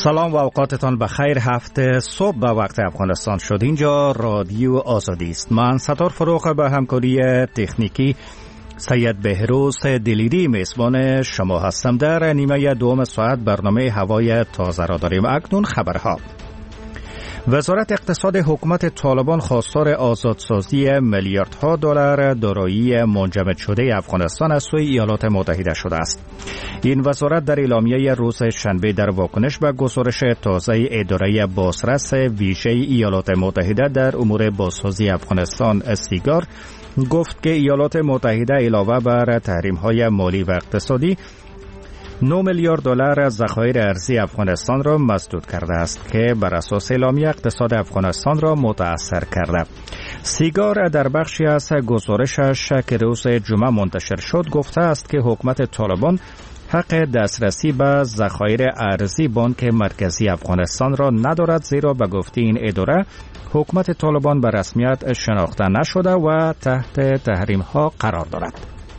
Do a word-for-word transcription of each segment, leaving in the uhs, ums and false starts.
سلام و اوقاتتان بخیر. هفته صبح به وقت افغانستان شد. اینجا رادیو آزادی است. من ستار فروغ به همکاری تکنیکی سید بهروز دلیری میزبان شما هستم. در نیمه دوم ساعت برنامه هوای تازه را داریم. اکنون خبرها. وزارت اقتصاد حکومت طالبان خواستار آزادسازی میلیاردها دلار دارایی منجمد شده افغانستان از سوی ایالات متحده شده است. این وزارت در اعلامیه روز شنبه در واکنش به گزارش تازه اداره بازرس ویژه ایالات متحده در امور بازسازی افغانستان سیگار گفت که ایالات متحده علاوه بر تحریم‌های مالی و اقتصادی نه میلیارد دلار از ذخایر ارزی افغانستان را مسدود کرده است که بر اساس اعلامیه اقتصاد افغانستان را متاثر کرده. سیگار در بخشی از گزارشش که روز جمعه منتشر شد گفته است که حکومت طالبان حق دسترسی به ذخایر ارزی بانک مرکزی افغانستان را ندارد، زیرا به گفته این اداره حکومت طالبان به رسمیت شناخته نشده و تحت تحریم ها قرار دارد.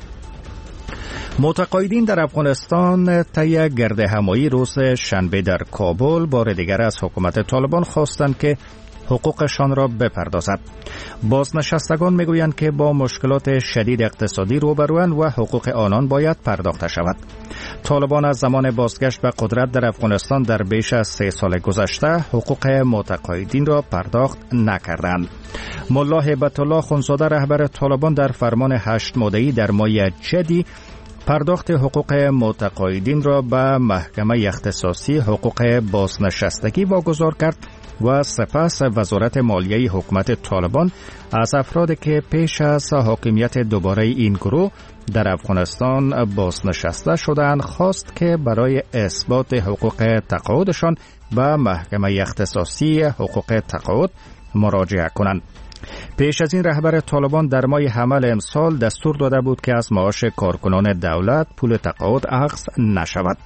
متقاعدین در افغانستان طی گردهمایی روز شنبه در کابل بار دیگر از حکومت طالبان خواستند که حقوقشان را بپردازد. بازنشستگان میگویند که با مشکلات شدید اقتصادی روبروند و حقوق آنان باید پرداخته شود. طالبان از زمان بازگشت به قدرت در افغانستان در بیش از سه سال گذشته حقوق متقاعدین را پرداخت نکردند. ملا هیبت الله خونزاده رهبر طالبان در فرمان هشت ماده‌ای در ماه جدی پرداخت حقوق متقاعدین را به محکمه اختصاصی حقوق بازنشستگی واگذار کرد و سپس وزارت مالیه حکومت طالبان از افرادی که پیش از حاکمیت دوباره این گروه در افغانستان بازنشسته شدند خواست که برای اثبات حقوق تقاعدشان به محکمه اختصاصی حقوق تقاعد مراجعه کنند. پیش از این رهبر طالبان در ماه حمل امسال دستور داده بود که از معاش کارکنان دولت پول تقاعد اخذ نشود.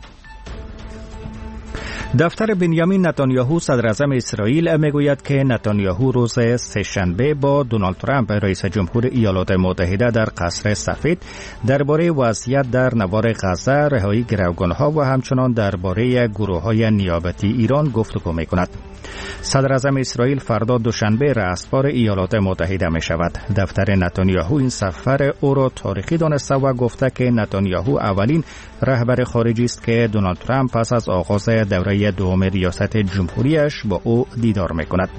دفتر بنیامین نتانیاهو صدر اعظم اسرائیل میگوید که نتانیاهو روز سه‌شنبه با دونالد ترامپ رئیس جمهور ایالات متحده در قصر سفید درباره وضعیت در نوار غزه، رهایی گروگانها و همچنان درباره گروه‌های نیابتی ایران گفتگو می‌کند. صدر اعظم اسرائیل فردا دوشنبه رأسبار ایالات متحده می شود. دفتر نتانیاهو این سفر او را تاریخی دانسته و گفته که نتانیاهو اولین رهبر خارجی است که دونالد ترامپ پس از آغاز دوره دوم ریاست جمهوریش با او دیدار می کند.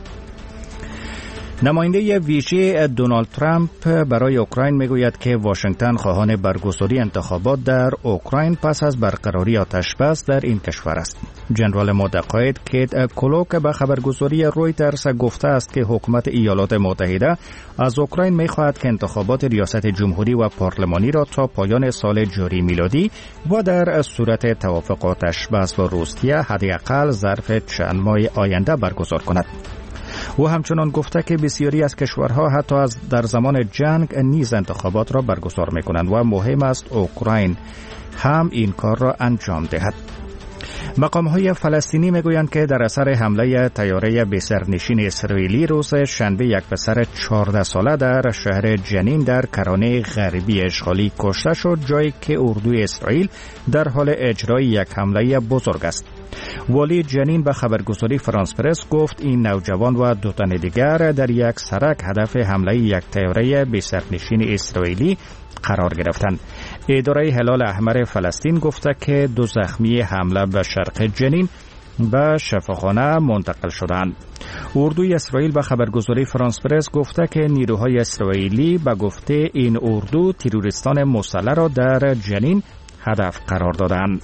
نماینده ویژه دونالد ترامپ برای اوکراین میگوید که واشنگتن خواهان برگزاری انتخابات در اوکراین پس از برقراری آتشبس در این کشور است. جنرال متقاعد کیت کلوک به خبرگزاری رویترز گفته است که حکومت ایالات متحده از اوکراین میخواهد که انتخابات ریاست جمهوری و پارلمانی را تا پایان سال جاری میلادی و در صورت توافق آتشبس با روسیه حداقل ظرف چند ماه آینده برگزار کند. او همچنان گفته که بسیاری از کشورها حتی از در زمان جنگ نیز انتخابات را برگزار می‌کنند و مهم است اوکراین هم این کار را انجام دهد. مقام‌های فلسطینی میگویند که در اثر حمله طیاره بی‌سرنشین اسرائیلی روز شنبه یک پسر چهارده ساله در شهر جنین در کرانه غربی اشغالی کشته شد، جایی که اردوی اسرائیل در حال اجرای یک حمله بزرگ است. والی جنین به خبرگزاری فرانس پرس گفت این نوجوان و دو تن دیگر در یک سرک هدف حمله یک طیاره بی‌سرنشین اسرائیلی قرار گرفتند. اداره هلال احمر فلسطین گفته که دو زخمی حمله به شرق جنین به شفاخانه منتقل شدند. اردوی اسرائیل به خبرگزاری فرانس پرس گفته که نیروهای اسرائیلی به گفته این اردو تروریستان مسلح را در جنین هدف قرار دادند.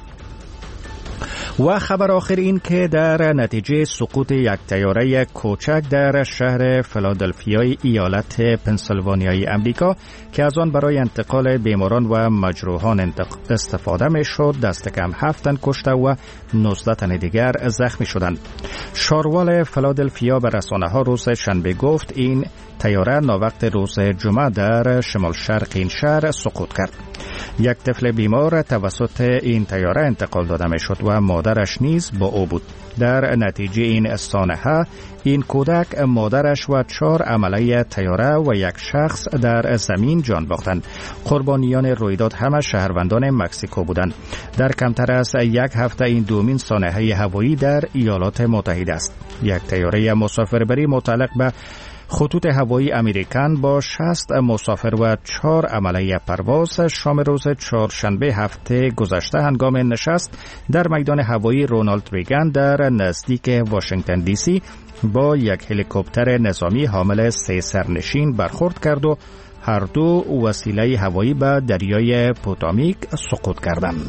و خبر آخر این که در نتیجه سقوط یک طیاره کوچک در شهر فیلادلفیای ایالت پنسیلوانیای امریکا که از آن برای انتقال بیماران و مجروحان استفاده می شد دست کم هفت تن کشته و نوزده تن دیگر زخمی شدند. شاروال فیلادلفیا به رسانه ها روز شنبه گفت این طیاره ناوقت روز جمعه در شمال شرق این شهر سقوط کرد. یک طفل بیمار توسط این طیاره انتقال داده می شد و مادرش نیز با او بود. در نتیجه این سانحه این کودک، مادرش و چهار عمله طیاره و یک شخص در زمین جان باختند. قربانیان رویداد همه شهروندان مکزیکو بودند. در کمتر از یک هفته این دومین سانحه هوایی در ایالات متحده است. یک طیاره مسافربری متعلق به خطوط هوایی امریکن با شصت مسافر و چهار عمله پرواز شام روز چهارشنبه هفته گذشته هنگام نشست در میدان هوایی رونالد ریگان در نزدیک واشنگتن دی سی با یک هلیکوپتر نظامی حامل سه سرنشین برخورد کرد و هر دو وسیله هوایی به دریای پوتامیک سقوط کردند.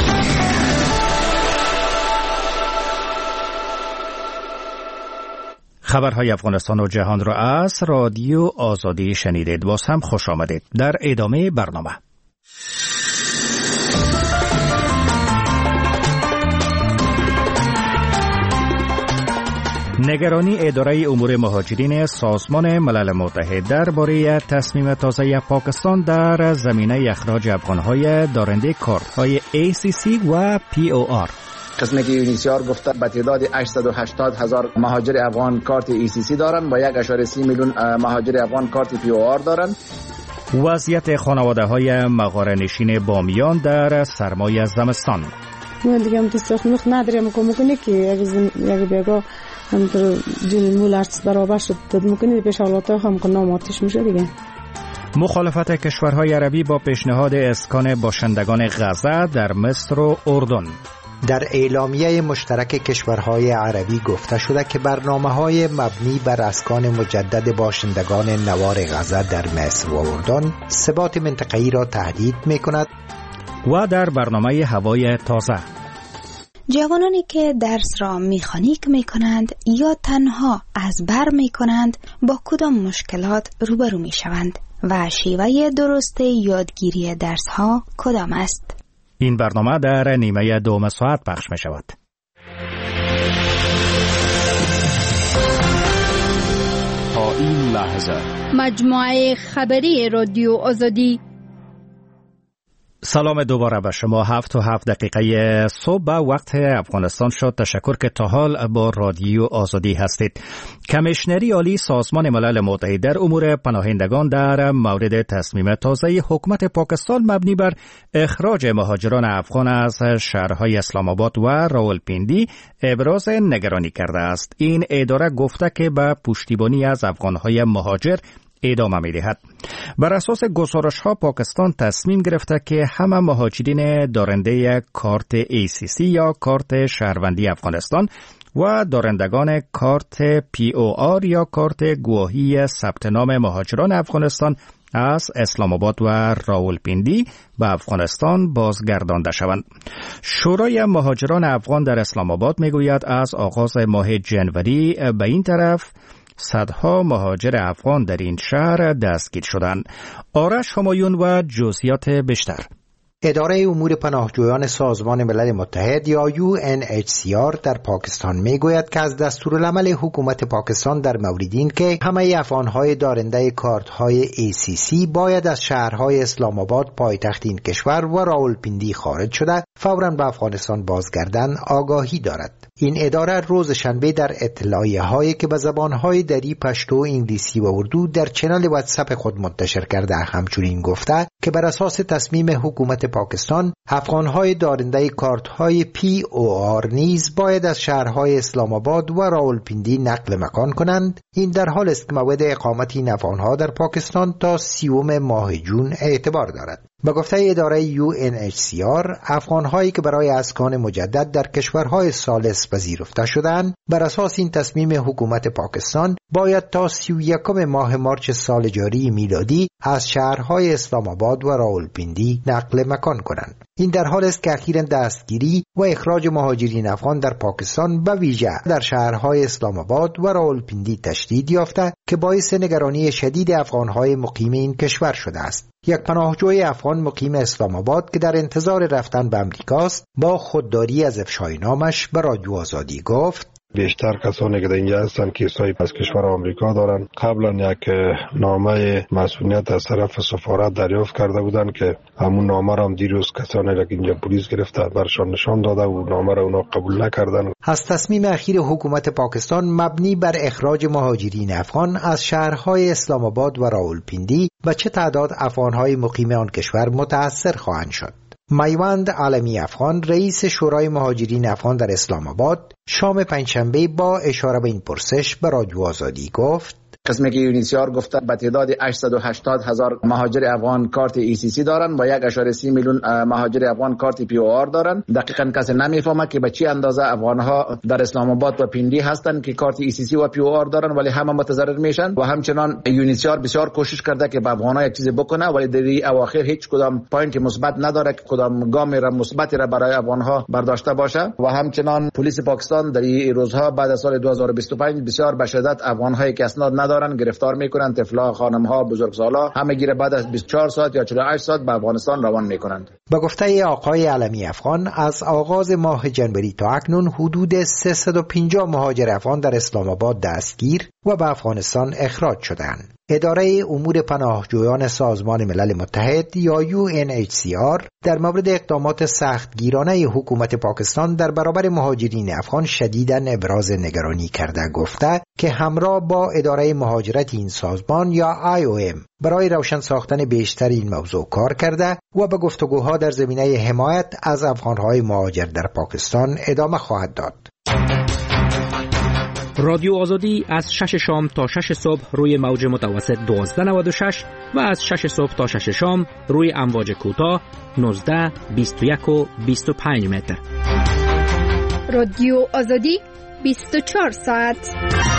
خبرهای افغانستان و جهان را از رادیو آزادی شنیدید. باز هم خوش آمدید. در ادامه برنامه نگرانی اداره امور مهاجرین سازمان ملل متحد درباره تصمیم تازه پاکستان در زمینه اخراج افغانهای دارنده کارت‌های ای سی سی و پی او آر. قسمی که یونیسیار گفته به تعداد هشتصد و هشتاد هزار مهاجر افغان کارت ای سی سی دارن و یک ممیز سه میلیون مهاجر افغان کارت پی او آر دارن. وضعیت خانواده های مغاره نشین بامیان در سرمای زمستان. من دیگه هم تستخدمخ نداریم که ممکنه که اگه بیگا هم در جل مولارس برابر شد ممکنه پیش حالاته هم که ناماتش میشه دیگه. مخالفت کشورهای عربی با پیشنهاد اسکان باشندگان غزه در مصر و اردن. در اعلامیه مشترک کشورهای عربی گفته شده که برنامه‌های مبنی بر اسکان مجدد باشندگان نوار غزه در مصر و اردن ثبات منطقه‌ای را تهدید می‌کند. و در برنامه هوای تازه، جوانانی که درس را میخانیک میکنند یا تنها از بر میکنند با کدام مشکلات روبرو میشوند و شیوه درست یادگیری درس ها کدام است؟ این برنامه در نیمه دوم ساعت پخش می شود. تا این لحظه مجموعه خبری رادیو آزادی. سلام دوباره به شما. هفت و هفت دقیقه صبح به وقت افغانستان شد. تشکر که تا حال با رادیو آزادی هستید. کمیشنری عالی سازمان ملل متحد در امور پناهندگان در مورد تصمیم تازه حکومت پاکستان مبنی بر اخراج مهاجران افغان از شهرهای اسلام آباد و راولپیندی ابراز نگرانی کرده است. این اداره گفته که به پشتیبانی از افغانهای مهاجر ادامه می‌دهد. بر اساس گزارش‌ها پاکستان تصمیم گرفته که همه مهاجرین دارنده کارت ای سی سی یا کارت شهروندی افغانستان و دارندگان کارت پی او آر یا کارت گواهی ثبت نام مهاجران افغانستان از اسلام آباد و راولپیندی به افغانستان بازگردانده شوند. شورای مهاجران افغان در اسلام آباد میگوید از آغاز ماه جنوری به این طرف صدها مهاجر افغان در این شهر دستگیر شدند. آرش همایون و جزئیات بیشتر. اداره امور پناهجویان سازمان ملل متحد یا یو ان اچ سی آر در پاکستان میگوید که از دستورالعمل حکومت پاکستان در مورد این که همه افغانهای دارنده کارت‌های ای سی سی باید از شهرهای اسلام آباد پایتخت این کشور و راولپیندی خارج شده فوراً به افغانستان بازگردن آگاهی دارد. این اداره روز شنبه در اطلاعیه هایی که به زبانهای دری، پشتو، انگلیسی و اردو در چنل واتساپ خود منتشر کرده همچنین گفته که بر اساس تصمیم حکومت پاکستان افغانهای دارنده کارت‌های پی او آر نیز باید از شهرهای اسلام آباد و راولپیندی نقل مکان کنند. این در حال است که موعد اقامت این افغانها در پاکستان تا سیوم ماه جون اعتبار دارد. به گفته اداره یو ان اچ سی آر، افغانهایی که برای اسکان مجدد در کشورهای ثالث پذیرفته شدند بر اساس این تصمیم حکومت پاکستان باید تا سی و یکم ماه مارچ سال جاری میلادی از شهرهای اسلام آباد و راولپیندی نقل مکان کنند. این در حال است که اخیراً دستگیری و اخراج مهاجرین افغان در پاکستان به ویژه در شهرهای اسلام آباد و راولپیندی تشدید یافته که باعث نگرانی شدید افغانهای مقیم این کشور شده است. یک پناهجوی افغان مقیم اسلام آباد که در انتظار رفتن به امریکاست با خودداری از افشای نامش به رادیو آزادی گفت: بیشتر کسانی که در اینجا هستند کیسای از کشور آمریکا دارند. قبلا یک نامه مسئولیت از طرف سفارت دریافت کرده بودند که همون نامه را هم دیروز کسانی را که اینجا پلیس گرفته برشان نشان داده و نامه را اونا قبول نکردند. از تصمیم اخیر حکومت پاکستان مبنی بر اخراج مهاجرین افغان از شهرهای اسلام آباد و راولپیندی و چه تعداد افغانهای مقیم آن کشور متأثر خواهند شد. میوند عالمی افغان رئیس شورای مهاجرین افغان در اسلام آباد شام پنجشنبه با اشاره به این پرسش به رادیو آزادی گفت: قسمی که یونیسیار گفته به تعداد هشتصد و هشتاد هزار مهاجر افغان کارت ای سی سی دارن و یک و سه میلیون مهاجر افغان کارت پی او آر دارن. دقیقاً کسی نمیفهمه که به چه اندازه افغان ها در اسلام آباد و پیندی هستند که کارت ای سی سی و پی او آر دارن ولی همه متضرر میشن. و همچنان یونیسیار بسیار کوشش کرده که به افغان ها یک چیز بکنه ولی در اواخر هیچ کدام پوینت مثبت نداره که کدام گام را مثبت را برای افغان ها برداشته باشه. و همچنان پلیس پاکستان در این روزها بعد از سال دو هزار و بیست و پنج بسیار به شدت افغان هایی که اسناد ندارن گرفتار میکنن، طفلا، خانم ها، بزرگسالا همه گیره بعد از بیست و چهار ساعت یا چهل و هشت ساعت به افغانستان روان میکنند. به گفته آقای علمی افغان از آغاز ماه جنوری تا اکنون حدود سیصد و پنجاه مهاجر افغان در اسلام آباد دستگیر و به افغانستان اخراج شدند. اداره امور پناهجویان سازمان ملل متحد یا یو ان اچ سی آر در مورد اقدامات سختگیرانه حکومت پاکستان در برابر مهاجرین افغان شدیداً ابراز نگرانی کرده گفته که همراه با اداره مهاجرت این سازمان یا آی او ام برای روشن ساختن بیشتر این موضوع کار کرده و به گفتگوها در زمینه حمایت از افغانهای مهاجر در پاکستان ادامه خواهد داد. رادیو آزادی از شش شام تا شش صبح روی موج متوسط دوازده نود و شش و از شش صبح تا شش شام روی امواج کوتاه نوزده، بیست و یک و بیست و پنج متر. رادیو آزادی بیست و چهار ساعت.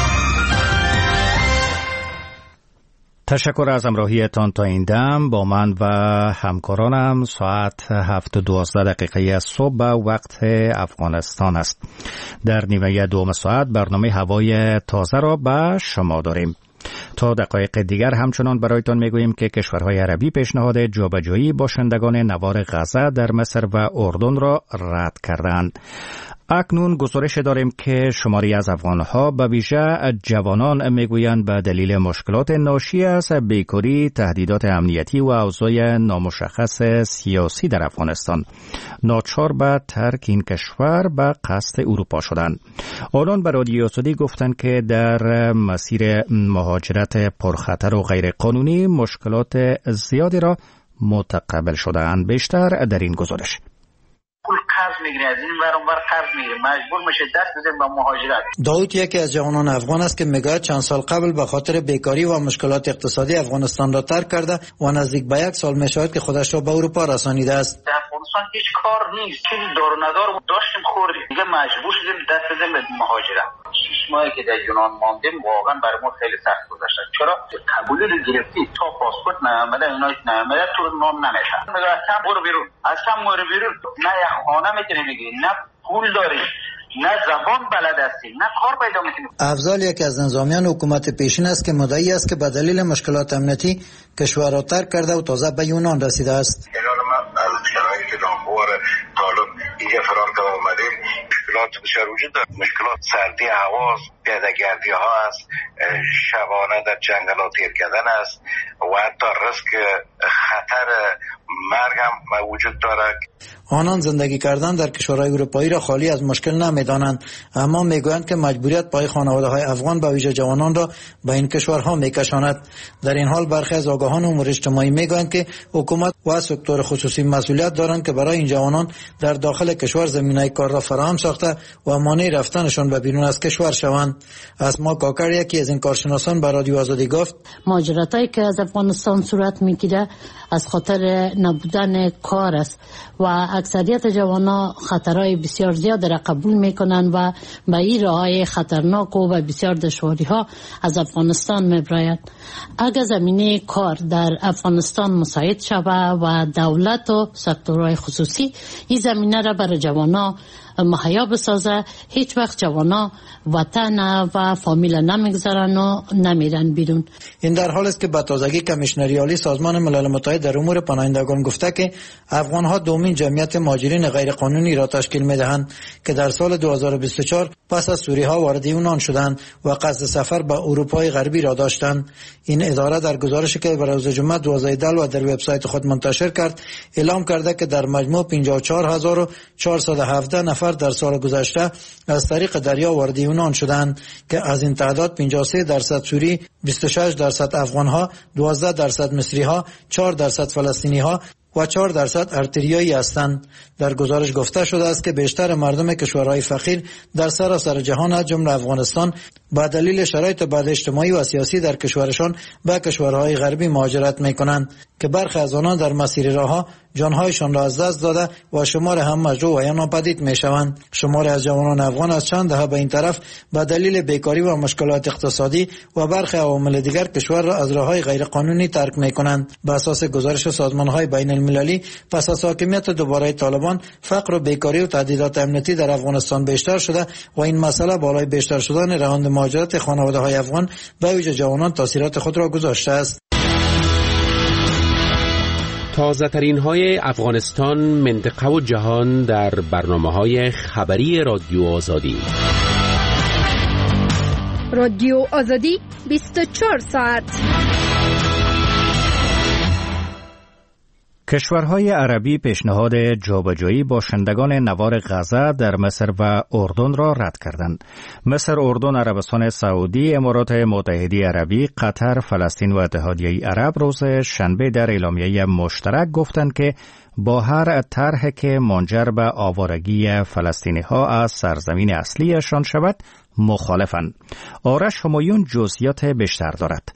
تشکر از همراهیتان تا این دم. با من و همکارانم ساعت هفت و دوازده دقیقه از صبح به وقت افغانستان است. در نیمه دوم ساعت برنامه هوای تازه را به شما داریم. تا دقایق دیگر همچنان برایتان میگوییم که کشورهای عربی پیشنهاد جابجایی باشندگان نوار غزه در مصر و اردن را رد کردند. اکنون گزارش داریم که شماری از افغانها به ویژه جوانان میگویند به دلیل مشکلات ناشی از بیکاری، تهدیدات امنیتی و اوضاع نامشخص سیاسی در افغانستان ناچار به ترک این کشور به قصد اروپا شدند. آنان به رادیو آزادی گفتند که در مسیر مهاجرت پرخطر و غیر قانونی مشکلات زیادی را متقبل شدند. بیشتر در این گزارش. پول قرض میگیره، از این ور اون ور قرض میگیره، مجبور میشه دست بزنه به مهاجرت. داود یکی از جوانان افغان است که میگه چند سال قبل به خاطر بیکاری و مشکلات اقتصادی افغانستان را ترک کرده و نزدیک به یک سال میشود که خودش را به اروپا رسانیده است. در افغانستان هیچ کار نیست، چیزی دار و ندار داشتیم خوردیم، دیگه مجبور شدیم دست بزنیم به مهاجرت. شش ماهی که در یونان ماندیم واقعا برای ما خیلی سخت گذشت. چرا؟ قبولی رو گرفتی تا پاسپورت نیامده، اینا نیامده تو نام نمیشن. میگه اصلا برو بیرون، اصلا برو بیرون. نه یک خانه میتونی بگیری، نه پول داری، نه زبان بلد هستی، نه کار پیدا میکنی. افضل یکی از نظامیان حکومت پیشین است که مدعی است که به دلیل مشکلات امنیتی کشور را ترک کرده و تازه به یونان رسیده است. از شرایط ناهموار طالب اینجا فرار که آمدیم مشکلات بسیار وجود دارد. مشکلات سردی هواست، پیاده‌گردی ها است، شبانه در جنگلات گیر کردن است و حتی رزق خطر مرگ هم وجود دارد. آنان زندگی کردن در کشورهای اروپایی را خالی از مشکل نمیدانند، اما میگویند که مجبوریت پای خانواده‌های افغان به ویژه جوانان را به این کشورها میکشاند. در این حال برخی از آگاهان امور اجتماعی میگویند که حکومت و سکتور خصوصی مسئولیت دارند که برای این جوانان در داخل کشور زمینه کار را فراهم ساخته و مانع رفتنشان به بیرون از کشور شوند. اسما کاکر یکی از این کارشناسان به رادیو آزادی گفت مهاجرتایی که از افغانستان صورت میگیره از خاطر نبودن کار است و اکثریت جوانا خطرهای بسیار زیاد را قبول میکنن و به این راههای خطرناک و به بسیار دشواری ها از افغانستان میبراید. اگر زمینه کار در افغانستان مساعد شود و دولت و سکتورهای خصوصی این زمینه را برای جوانا مهیا بسازه، هیچ وقت جوانا وطن و فامیل نمیگذارن و نمیرن بیرون. این در حال است که به تازگی کمیشنری عالی سازمان ملل متحد در امور پناهندگان گفته که افغانها دومین جمعیت مهاجرین غیرقانونی را تشکیل می‌دهند که در سال دو هزار و بیست و چهار پس از سوری‌ها وارد یونان شدند و قصد سفر به اروپای غربی را داشتند. این اداره در گزارشی که بر روز جمعه دوازده دلو در وبسایت خود منتشر کرد اعلام کرده که در مجموع پنجاه و چهار هزار و چهارصد و هفده نفر در سال گذشته از طریق دریا وارد یونان شدند که از این تعداد پنجاه و سه درصد سوری، بیست و شش درصد افغان‌ها، دوازده درصد مصری‌ها، چهار درصد فلسطینی‌ها و چهار درصد ارتریایی هستند. در گزارش گفته شده است که بیشتر مردم کشورهای فقیر در سراسر جهان از جمله افغانستان با دلیل شرایط بد اجتماعی و سیاسی در کشورشان به کشورهای غربی مهاجرت می‌کنند که برخی از آنها در مسیر راه‌ها جانهایشان را از دست داده و شمار هم مجروح و یا ناپدید می‌شوند. شماری از جوانان افغان از چند دهه به این طرف به دلیل بیکاری و مشکلات اقتصادی و برخی عوامل دیگر کشور را از راه‌های غیرقانونی ترک می‌کنند. بر اساس گزارش سازمان‌های بین المللی پس از حاکمیت دوباره طالبان، فقر و بیکاری و تهدیدات امنیتی در افغانستان بیشتر شده و این مسئله بالای بیشتر شدن روند مهاجرت خانواده‌های افغان به ویژه جوانان تاثیرات خود را گذاشته است. تازه ترین های افغانستان، منطقه و جهان در برنامه های خبری رادیو آزادی. رادیو آزادی بیست و چهار ساعت. کشورهای عربی پیشنهاد جابجایی باشندگان نوار غزه در مصر و اردن را رد کردند. مصر، اردن، عربستان سعودی، امارات متحده عربی، قطر، فلسطین و اتحادیه عرب روز شنبه در اعلامیه مشترک گفتند که با هر طرحی که منجر به آوارگی فلسطینی ها از سرزمین اصلیشان شود مخالفند. آرش همایون جزئیات بیشتر دارد.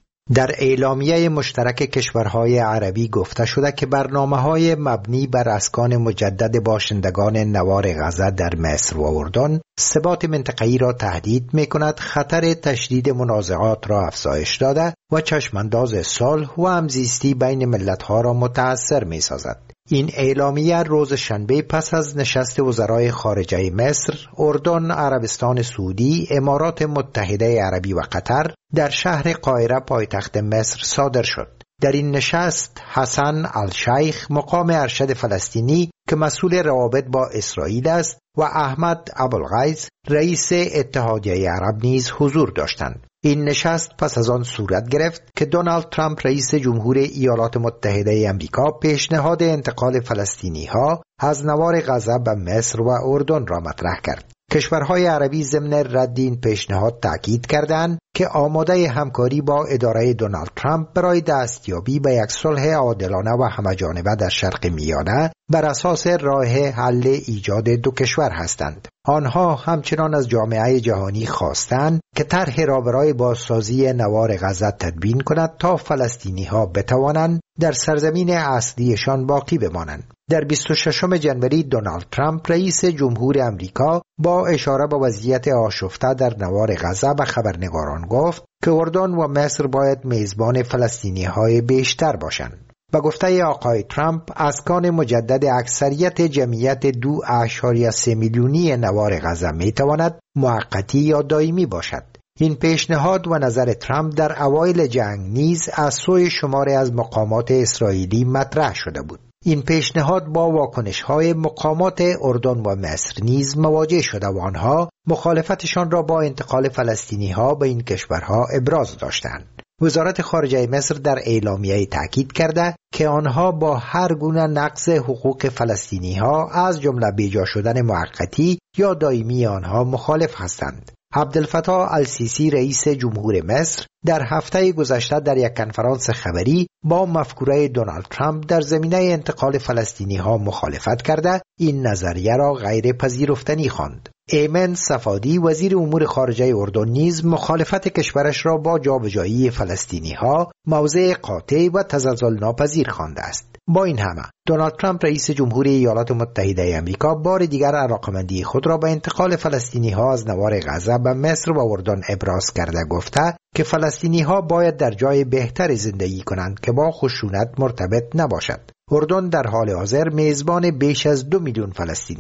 در اعلامیه مشترک کشورهای عربی گفته شده که برنامه‌های مبنی بر اسکان مجدد باشندگان نوار غزه در مصر و اردن ثبات منطقه‌ای را تهدید می‌کند، خطر تشدید منازعات را افزایش داده و چشمانداز صلح و همزیستی بین ملت‌ها را متأثر می‌سازد. این اعلامیه روز شنبه پس از نشست وزرای خارجه مصر، اردن، عربستان سعودی، امارات متحده عربی و قطر در شهر قاهره پایتخت مصر صادر شد. در این نشست حسن الشیخ مقام ارشد فلسطینی که مسئول روابط با اسرائیل است و احمد ابوالغیث رئیس اتحادیه عرب نیز حضور داشتند. این نشست پس از آن صورت گرفت که دونالد ترامپ رئیس جمهور ایالات متحده آمریکا پیشنهاد انتقال فلسطینی ها از نوار غزه به مصر و اردن را مطرح کرد. کشورهای عربی ضمن رد این پیشنهاد تاکید کردند که آماده همکاری با اداره دونالد ترامپ برای دستیابی به یک صلح عادلانه و همه‌جانبه در شرق میانه بر اساس راه حل ایجاد دو کشور هستند. آنها همچنان از جامعه جهانی خواستند که طرح را برای بازسازی نوار غزه تدوین کند تا فلسطینی ها بتوانند در سرزمین اصلیشان باقی بمانند. در بیست و ششم ژانویه دونالد ترامپ رئیس جمهور آمریکا با اشاره به وضعیت آشفته در نوار غزه به خبرنگاران گفت که اردن و مصر باید میزبان فلسطینی های بیشتر باشند. به گفته آقای ترامپ، اسکان مجدد اکثریت جمعیت دو اعشاریه سه میلیونی نوار غزه می تواند موقتی یا دائمی باشد. این پیشنهاد و نظر ترامپ در اوایل جنگ نیز از سوی شماری از مقامات اسرائیلی مطرح شده بود. این پیشنهاد با واکنش‌های مقامات اردن و مصر نیز مواجه شده و آنها مخالفتشان را با انتقال فلسطینی‌ها به این کشورها ابراز داشتند. وزارت خارجه مصر در اعلامیه تاکید کرده که آنها با هر گونه نقض حقوق فلسطینی‌ها از جمله بیجا شدن موقتی یا دائمی آنها مخالف هستند. عبدالفتاح السیسی رئیس جمهور مصر در هفته گذشته در یک کنفرانس خبری با مفکوره دونالد ترامپ در زمینه انتقال فلسطینی ها مخالفت کرده این نظریه را غیر پذیرفتنی خواند. ایمن صفادی وزیر امور خارجه اردن نیز مخالفت کشورش را با جابجایی فلسطینی ها موضع قاطع و تزلزل ناپذیر خوانده است. با این همه دونالد ترامپ رئیس جمهوری ایالات متحده آمریکا بار دیگر علاقمندی خود را به انتقال فلسطینی ها از نوار غزه به مصر و اردن ابراز کرده گفته که فلسطینی ها باید در جای بهتری زندگی کنند که با خشونت مرتبط نباشد. اردن در حال حاضر میزبان بیش از دو میلیون فلسطینی است.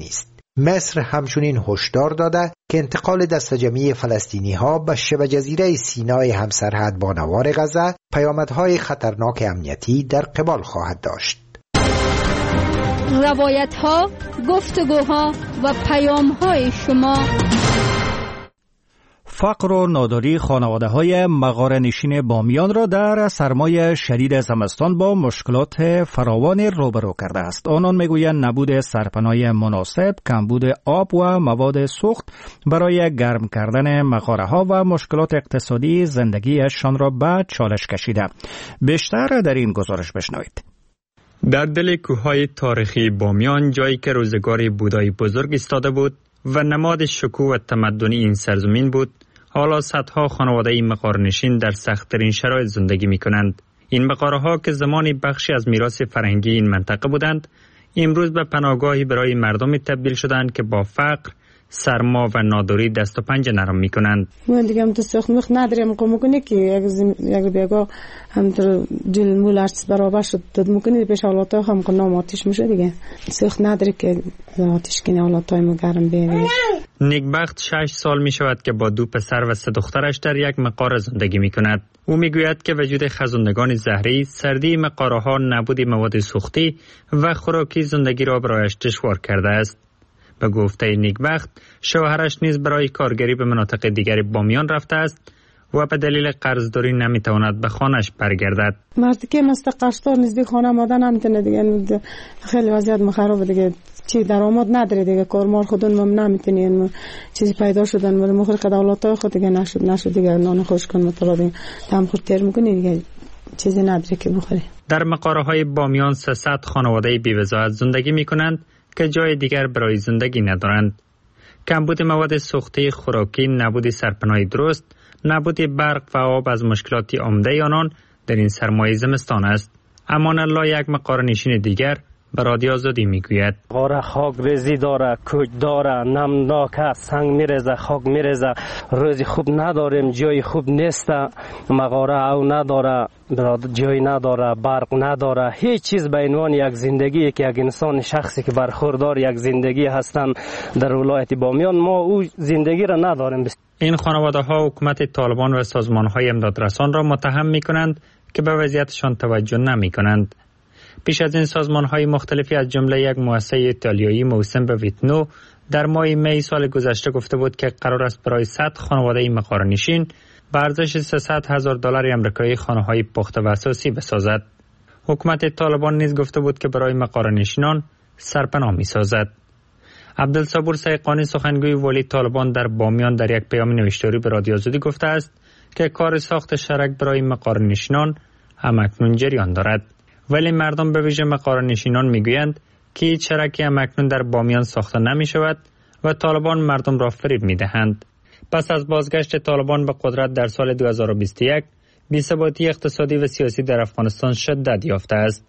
مصر همچنین هشدار داده که انتقال دسته‌جمعی فلسطینی ها به شبه جزیره سینای همسرحد با نوار غزه پیامدهای خطرناک امنیتی در قبال خواهد داشت. روایت ها، گفتگوها و پیام های شما. فقر و ناداری خانواده های مغاره نشین بامیان را در سرمای شدید زمستان با مشکلات فراوان روبرو کرده است. آنان میگویند نبود سرپناه مناسب، کمبود آب و مواد سوخت برای گرم کردن مغاره ها و مشکلات اقتصادی زندگیشان را به چالش کشیده. بیشتر در این گزارش بشنوید. در دل کوههای تاریخی بامیان، جایی که روزگاری بودایی بزرگ ایستاده بود و نماد شکوه و تمدنی این سرزمین بود، حالا صدها خانواده مغاره‌نشین در سخت‌ترین شرایط زندگی می‌کنند. این مغاره‌ها که زمانی بخشی از میراث فرهنگی این منطقه بودند، امروز به پناهگاهی برای مردمی تبدیل شدند که با فقر، سرما و ناداری دست و پنجه نرم می‌کنند. من دیگه هم تو سخت مخ نداریم که می‌کنه که یک بیگا هم در جل مولارس برابر شد داد می‌کنه پیش حالاتا هم که نام آتیش میشه دیگه. سخت نداره که آتیش کنه حالاتای ما گرم بیاره. نیکبخت شش سال می شود که با دو پسر و سه دخترش در یک مغاره زندگی می کند. او می گوید که وجود خزندگان زهری، سردی مغاره ها، نبود مواد سوختی و خوراکی زندگی را برایش دشوار کرده است. به گفته نیکبخت، شوهرش نیز برای کارگری به مناطق دیگر بامیان رفته است و به دلیل قرضداری نمی تواند به خانه‌اش برگردد. مردی که مثل قشتار نزدیک خانه مادر نمیتونه دیگه، خیلی وضعیت مخربه دیگه، چی درآمد نداره دیگه، کارمار خودون هم نمیتونین چیزی پیدا شدن ولی مخور که دولتای خود دیگه نشد نشد دیگه نان خوش کن مطلب دیگه دم خود تر میکنی دیگه چیزی نداره که بخوری. در مغاره های بامیان سیصد خانواده بی‌وضاحت زندگی میکنند که جای دیگر برای زندگی ندارند. کمبود مواد سوختی، خوراکی، نبود سرپناه درست، نبود برق و آب از مشکلاتی عمده آنان در این سرمای زمستان است. امان الله، یک مغاره نشین دیگر، به رادیو آزادی میگوید غاره خاک ریزی داره، کوچ داره، نمناک است، سنگ میرزه، خاک میرزه، روزی خوب نداریم، جای خوب نیست، مغاره او نداره، جای نداره، برق نداره، هیچ چیز به عنوان یک زندگی که یک انسان شخصی که برخوردار یک زندگی هستند در ولایت بامیان، ما او زندگی را نداریم. این خانواده ها حکومت طالبان و سازمان های امدادرسان را متهم می کنند که به وضعیتشان توجه نمی کنند. پیش از این سازمان های مختلفی از جمله یک مؤسسه ایتالیایی موسوم به ویتنو در ماه می سال گذشته گفته بود که قرار است برای صد خانواده مغاره نشین به ارزش سیصد هزار دلار آمریکایی خانه های پخته و اساسی بسازد. حکومت طالبان نیز گفته بود که برای مغاره نشینان سرپناه می سازد. عبدالصبور سیقانی، سخنگوی ولی طالبان در بامیان، در یک پیام نوشتاری به رادیو آزادی گفته است که کار ساخت شرک برای مغاره نشینان همکنون جریان دارد. ولی مردم به ویژه مغاره نشینان میگویند که هیچ شرکی همکنون در بامیان ساخته نمی شود و طالبان مردم را فریب می دهند. پس از بازگشت طالبان به قدرت در سال دو هزار و بیست و یک، بی‌ثباتی اقتصادی و سیاسی در افغانستان شدت یافته است.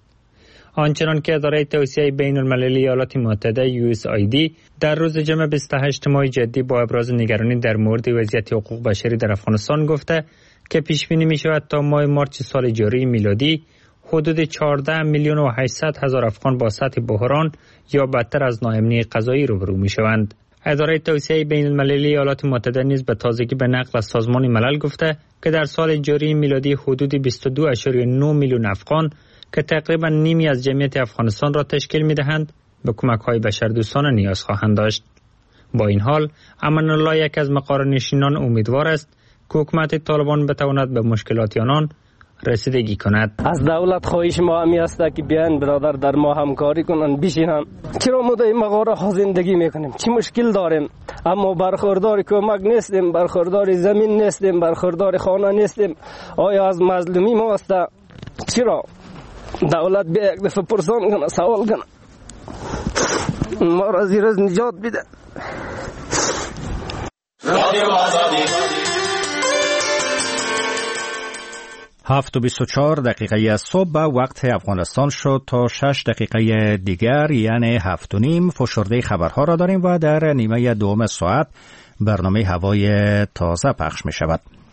آنچنان که اداره توسعه بین المللی ایالات متحده یو اس آی دی در روز جمعه بیست و هشتم ماه جدی با ابراز نگرانی در مورد وضعیت حقوق بشری در افغانستان گفته که پیش بینی می شود تا ماه مارس سال جاری میلادی حدود چهارده میلیون و هشتصد هزار افغان با سطح بحران یا بدتر از ناامنی غذایی روبرو می شوند. اداره توسعه بین المللی ایالات متحده نیز به تازگی به نقل از سازمان ملل گفته که در سال جاری میلادی حدود بیست و دو ممیز نه میلیون افغان که تقریبا نیمی از جمعیت افغانستان را تشکیل می دهند به کمک‌های بشردوستانه نیاز خواهند داشت. با این حال، امان الله، یک از مغاره نشینان، امیدوار است که حکومت طالبان بتواند به مشکلات آنان رسیدگی کند. از دولت خواهش ما همی است که بیان برادر در ما همکاری کنند، بشینند. چرا ما در مغاره ها زندگی میکنیم؟ چی مشکل داریم؟ اما برخوردار کمک نیستیم، برخوردار زمین نیستیم، برخوردار خانه نیستیم. آیا از مظلومی ما است؟ چرا دولت بیا یک دفعه پرسان کنه، سوال کنه، ما را زیر از نجات بده. هفت و بیست و چهار دقیقه از صبح وقت افغانستان شد. تا شش دقیقه دیگر یعنی هفت و نیم فشرده خبرها را داریم و در نیمه دوم ساعت برنامه هوای تازه پخش می شود.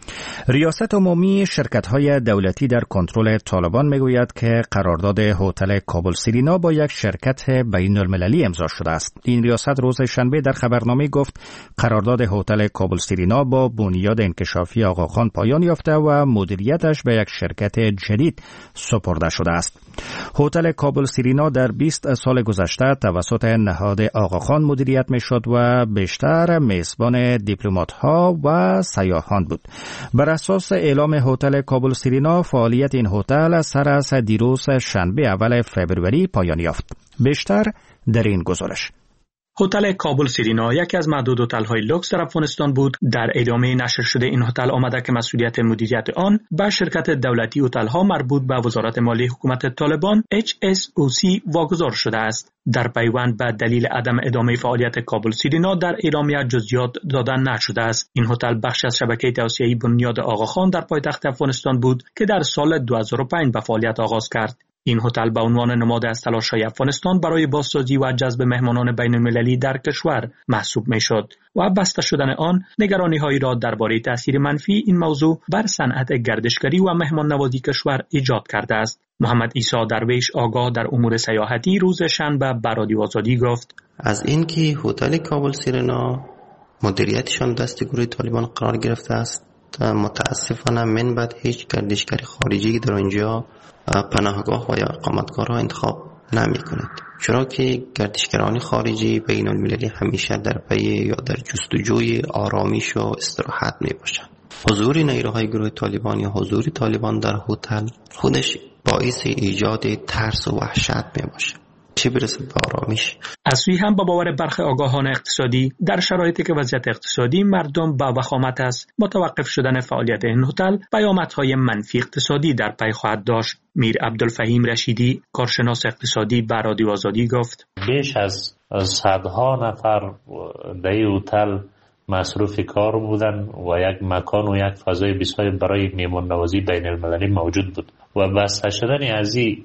ریاست عمومی شرکت‌های دولتی در کنترل طالبان میگوید که قرارداد هتل کابل سیرینا با یک شرکت بین المللی امضا شده است. این ریاست روز شنبه در خبرنامه گفت قرارداد هتل کابل سیرینا با بنیاد انکشافی آقاخان پایان یافته و مدیریتش به یک شرکت جدید سپرده شده است. هتل کابل سیرینا در بیست سال گذشته توسط نهاد آقاخان مدیریت میشد و بیشتر میزبان دیپلمات‌ها و سیاحان بود. بر اساس اعلام هتل کابل سیرینا فعالیت این هتل سر از دیروز شنبه اول فوریه پایان یافت. بیشتر در این گزارش. هتل کابل سیرینا یکی از معدود هتل‌های لوکس در افغانستان بود. در اعلامیه نشر شده این هتل آمده که مسئولیت مدیریت آن به شرکت دولتی هتل‌ها مربوط به وزارت مالی حکومت طالبان اچ اس او سی واگذار شده است. در پیوند به دلیل عدم ادامه فعالیت کابل سیرینا در اعلامیه جزئیات دادن نشده است. این هتل بخشی از شبکه توسعه‌ای بنیاد آقاخان در پایتخت افغانستان بود که در سال دو هزار و پنج به فعالیت آغاز کرد. این هتل به عنوان نماد از تلاش‌های افغانستان برای بازسازی و جذب مهمانان بین‌المللی در کشور محسوب می‌شد و بسته شدن آن نگرانی‌هایی را درباره تأثیر منفی این موضوع بر صنعت گردشگری و مهمان‌نوازی کشور ایجاد کرده است. محمد عیسی درویش آگاه در امور سیاحتی روز شنبه به رادیو آزادی گفت: از اینکه هتل کابل سیرینا مدیریتشان دست گروه طالبان قرار گرفته است، متاسفانه من بعد هیچ گردشگری خارجی در اینجا پناهگاه و یا اقامتگاه را انتخاب نمی کند، چرا که گردشگران خارجی بین المللی همیشه در پی یا در جستجوی آرامش و استراحت می باشند. حضور نیروهای گروه طالبان یا حضور طالبان در هتل خودش باعث ایجاد ترس و وحشت می باشد، چه برسه به آرامش. از سوی هم با باور برخی آگاهان اقتصادی در شرایطی که وضعیت اقتصادی مردم با وخامت است، متوقف شدن فعالیت این هتل پیامدهای منفی اقتصادی در پی خواهد داشت. میر عبدالفهیم رشیدی کارشناس اقتصادی به رادیو آزادی گفت: بیش از صدها نفر در این هتل مصروف کار بودن و یک مکان و یک فضای بسیار برای میهمان نوازی بین المللی موجود بود و بسته شدن از این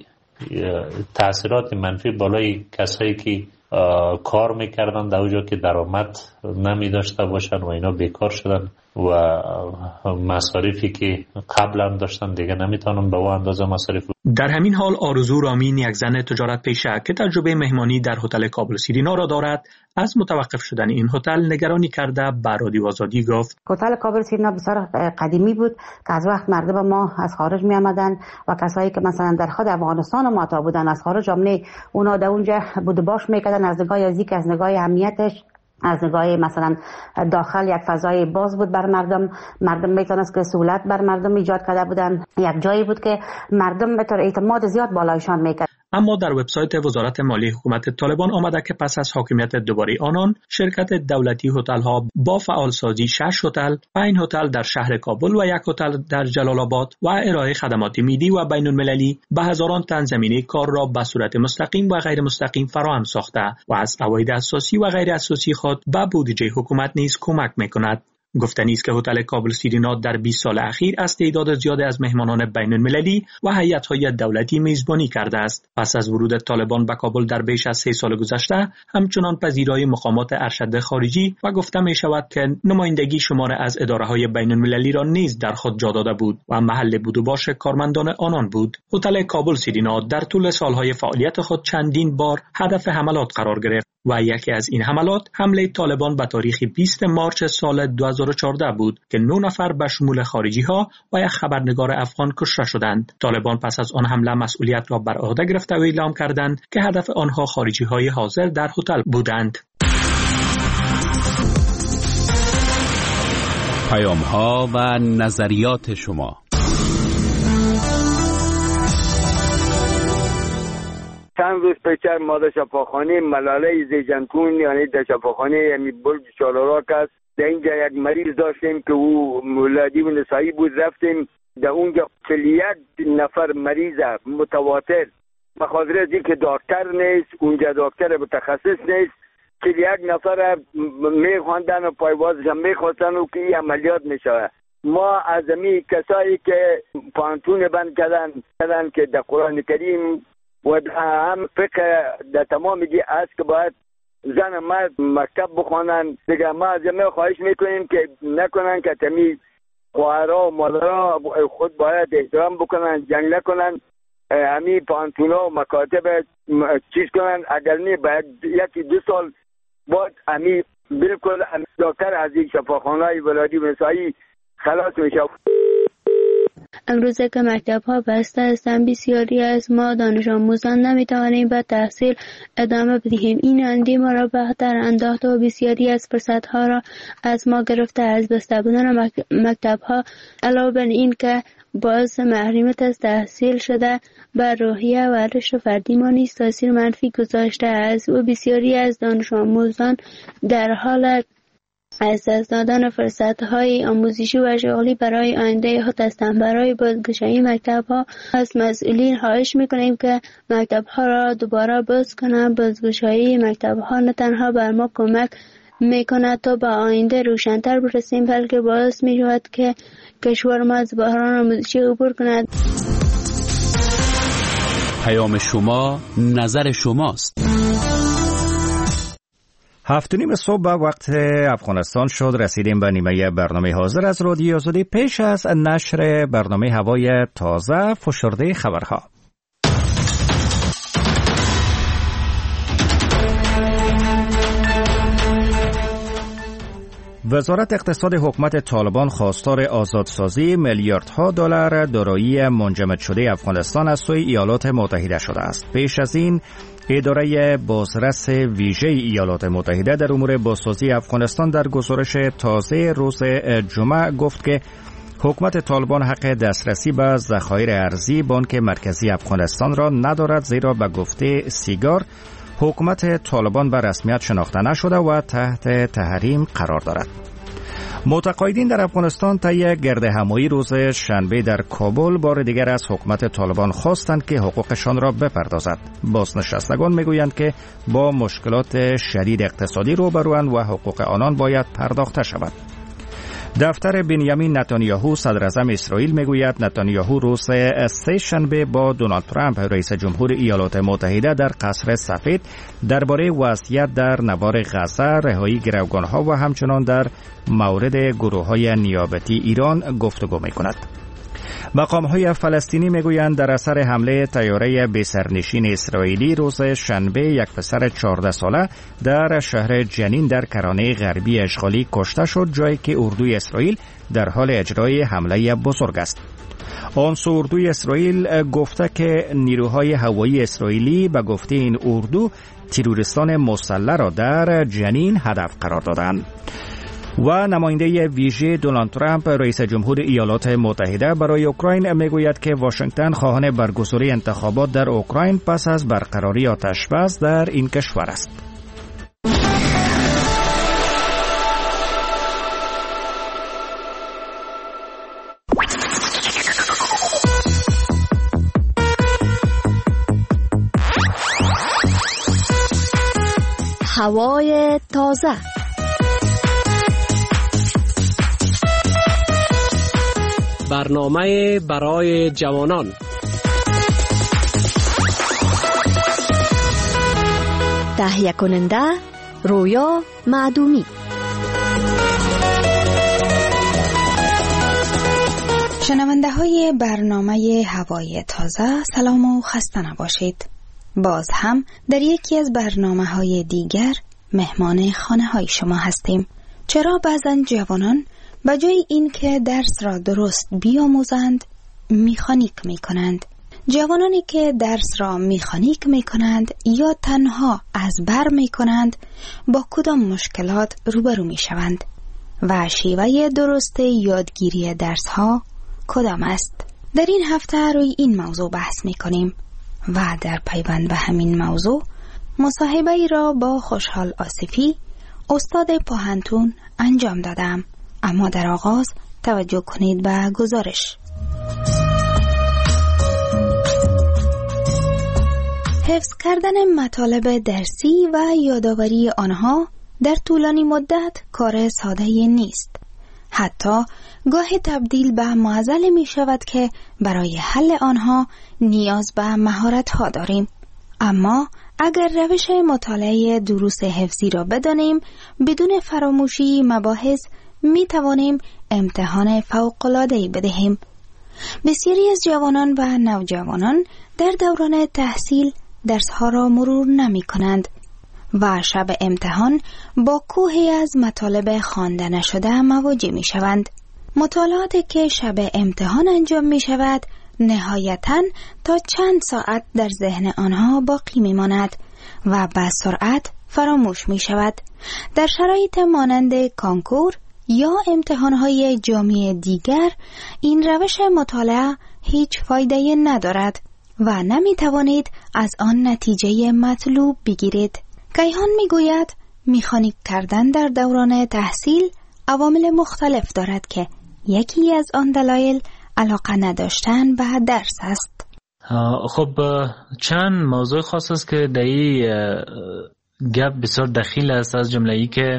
تأثیرات منفی بالای کسایی که کار میکردن در اونجا که درآمد نمی داشته باشن و اینا بیکار شدن و مصارفی که قبلا داشتن دیگه نمیتونن به اون اندازه مصارف. در همین حال آرزو رامین، یک زن تجارت پیشه که تجربه مهمانی در هتل کابل سیرینا را دارد، از متوقف شدن این هتل نگرانی کرده به رادیو آزادی گفت: هتل کابل سیرینا بسیار قدیمی بود که از وقت مردم ما از خارج می آمدن و کسایی که مثلا در خود افغانستان معطا بودن از خارج آمنه اونا در اونجا بود باش میکردن، از نگاه یزدیک، از نگاه امنیتش، از نگاه مثلا داخل یک فضای باز بود بر مردم. مردم میتونست که سهولت بر مردم ایجاد کرده بودن، یک جایی بود که مردم به طور اعتماد زیاد بالایشان میکرد. اما در وبسایت وزارت مالی حکومت طالبان آمده که پس از حاکمیت دوباره آنان، شرکت دولتی هتل‌ها با فعالسازی شش هتل، پنج هتل در شهر کابل و یک هتل در جلال آباد و ارائه خدمات ملی و بین المللی به هزاران تن زمینه کار را به صورت مستقیم و غیر مستقیم فراهم ساخته و از عواید اساسی و غیر اساسی خود به بودجه حکومت نیز کمک می‌کند. گفتنی است که هتل کابل سیرینا در بیست سال اخیر از تعداد زیادی از مهمانان بین المللی و هیئت‌های دولتی میزبانی کرده است. پس از ورود طالبان به کابل در بیش از سه سال گذشته، همچنان پذیرای مقامات ارشد خارجی و گفته می شود که نمایندگی شمار از اداره‌های بین المللی را نیز در خود جا داده بود و محل بود و باش کارمندان آنان بود. هتل کابل سیرینا در طول سالهای فعالیت خود چندین بار هدف حملات قرار گرفت و یکی از این حملات حمله طالبان به تاریخ بیست مارس سال دو هزار و چهارده بود که نه نفر به شمول خارجی ها و یک خبرنگار افغان کشته شدند. طالبان پس از آن حمله مسئولیت را بر عهده گرفته و اعلام کردند که هدف آنها خارجی های حاضر در هتل بودند. پیام ها و نظریات شما. چند روز پیش ما در شفاخانه ملاله زیجنکون یعنی در شفاخانه یعنی برج چالوراک است، در اینجا یک مریض داشتیم که او مولادی و نسایی بود. رفتیم در اونجا چهل و یک نفر مریض متواتر، بخاطر از اینکه دکتر نیست اونجا، دکتر متخصص نیست، چهل و یک نفر میخواندن و پایوازش هم میخواستن و که این عملیات میشه. ما از امی کسایی که پانتون بند کردن کردن که در قرآن کریم و هم فقه در تمام دی است که باید زن مرد مکتب بخوانن دیگه. ما از همه خواهش میکنیم که نکنن که تمی خواهرها و مادرها خود باید احترام بکنن، جنگ نکنن، همین پانتونا و مکاتب چیز کنن. اگر نه باید یکی دو سال بعد همین بالکل دکتر از این شفاخانه ولادی مسایی خلاص میشه. امروزه که مکتب ها بسته هستند، بسیاری از ما دانش آموزان نمیتوانیم به تحصیل ادامه بدهیم. این اندی ما را بهتر انداخته و بسیاری از فرصت ها را از ما گرفته. از بسته بودن مکتب ها علاوه بر این که باعث محرومیت از تحصیل شده، بر روحیه و رشد فردی ما نیز تاثیر منفی گذاشته است و بسیاری از دانش آموزان در حال از دست دادن فرصت‌های آموزشی و شغلی برای آینده خود هستند. برای بازگشایی مکتب‌ها از مسئولین خواهش می‌کنیم که مکتب‌ها را دوباره باز کنند. بازگشایی مکتب‌ها نه تنها بر ما کمک می‌کند تا به آینده روشن‌تر برسیم، بلکه باعث می‌شود که کشور ما از بحران آموزشی عبور کند. پیام شما، نظر شماست. هفت و نیم صبح به وقت افغانستان شد. رسیدیم به نیمه برنامه حاضر از رادیو آزادی. پیش از نشر برنامه هوای تازه، فشرده خبرها. وزارت اقتصاد حکومت طالبان خواستار آزادسازی میلیاردها دلار دارایی منجمد شده افغانستان از سوی ایالات متحده شده است. پیش از این اداره بازرس ویژه ایالات متحده در امور بازسازی افغانستان در گزارش تازه روز جمعه گفت که حکومت طالبان حق دسترسی به ذخایر ارزی بانک مرکزی افغانستان را ندارد، زیرا به گفته سیگار حکومت طالبان به رسمیت شناخته نشده و تحت تحریم قرار دارد. متقاعدین در افغانستان طی گردهمایی روز شنبه در کابل بار دیگر از حکومت طالبان خواستند که حقوقشان را بپردازد. بازنشستگان میگویند که با مشکلات شدید اقتصادی روبروند و حقوق آنان باید پرداخته شود. دفتر بنیامین نتانیاهو صدراعظم اسرائیل میگوید نتانیاهو روز سه شنبه با دونالد ترامپ رئیس جمهور ایالات متحده در قصر سفید درباره وضعیت در نوار غزه، رهایی گروگانها و همچنان در مورد گروه‌های نیابتی ایران گفتگو میکند. مقام‌های فلسطینی میگویند در اثر حمله طیاره بی‌سرنشین اسرائیلی روز شنبه یک پسر چهارده ساله در شهر جنین در کرانه غربی اشغالی کشته شد، جایی که اردوی اسرائیل در حال اجرای حمله بزرگ است. آنسو اردوی اسرائیل گفته که نیروهای هوایی اسرائیلی به گفته این اردو تروریستان مسلح را در جنین هدف قرار دادند. و نماینده ویژه دونالد ترامپ رئیس جمهور ایالات متحده برای اوکراین میگوید که واشنگتن خواهان برگزاری انتخابات در اوکراین پس از برقراری آتش بس در این کشور است. هوای تازه. برنامه برای جوانان. تهیه کننده رویا معدومی. شنونده های برنامه هوای تازه، سلام و خسته نباشید. باز هم در یکی از برنامه های دیگر مهمان خانه های شما هستیم. چرا بعضن جوانان به جای این که درس را درست بیاموزند میخانیک می کنند؟ جوانانی که درس را میخانیک می کنند یا تنها از بر می کنند با کدام مشکلات روبرو می شوند و شیوه درست یادگیری درس ها کدام است؟ در این هفته روی این موضوع بحث می کنیم و در پیوند به همین موضوع مصاحبه ای را با خوشحال آصفی استاد پوهنتون انجام دادم. اما در آغاز توجه کنید به گزارش. حفظ کردن مطالب درسی و یادآوری آنها در طولانی مدت کار ساده نیست. حتی گاهی تبدیل به معضله می شود که برای حل آنها نیاز به مهارت ها داریم. اما اگر روش مطالعه دروس حفظی را بدانیم بدون فراموشی مباحث می توانیم امتحان فوق‌العاده‌ای بدهیم. بسیاری از جوانان و نوجوانان در دوران تحصیل درسها را مرور نمی کنند و شب امتحان با کوهی از مطالب خوانده نشده مواجه می شوند. مطالعاتی که شب امتحان انجام می شود نهایتاً تا چند ساعت در ذهن آنها باقی می ماند و به سرعت فراموش می شود. در شرایط مانند کانکور یا امتحانهای جامعه دیگر این روش مطالعه هیچ فایده ندارد و نمی توانید از آن نتیجه مطلوب بگیرید. کیهان می گوید مکانیک کردن در دوران تحصیل عوامل مختلف دارد که یکی از آن دلایل علاقه نداشتن به درس است. خب چند موضوع خاص است که در این گپ بسیار دخیل است، از جمله ای که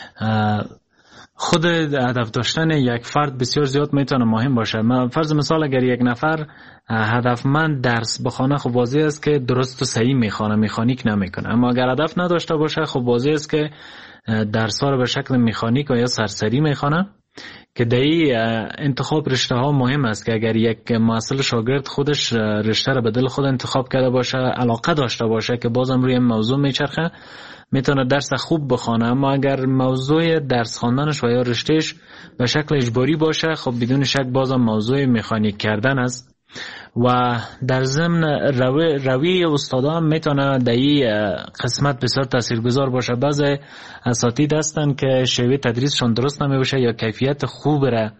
خود هدف داشتن یک فرد بسیار زیاد میتونه مهم باشه. فرض مثال اگر یک نفر هدفمند درس بخونه، خب واضح است که درست و صحیح میخونه، مکانیک نمیکنه. اما اگر هدف نداشته باشه، خب واضح است که درس ها رو به شکل مکانیک و یا سرسری میخونه. که در این انتخاب رشته ها مهم است که اگر یک محصل شاگرد خودش رشته رو به دل خود انتخاب کرده باشه، علاقه داشته باشه که بازم روی موضوع میچرخه، میتونه درس خوب بخونه. اما اگر موضوع درس خواندنش و یا رشتهش به شکل اجباری باشه، خب بدون شک بازم موضوع مکانیک کردن است. و در ضمن روی, روی استادا هم میتونه در این قسمت بسیار تاثیرگذار باشه. بعضی اساتید هستن که شیوه تدریسشون درست نمیشه یا کیفیت خوب را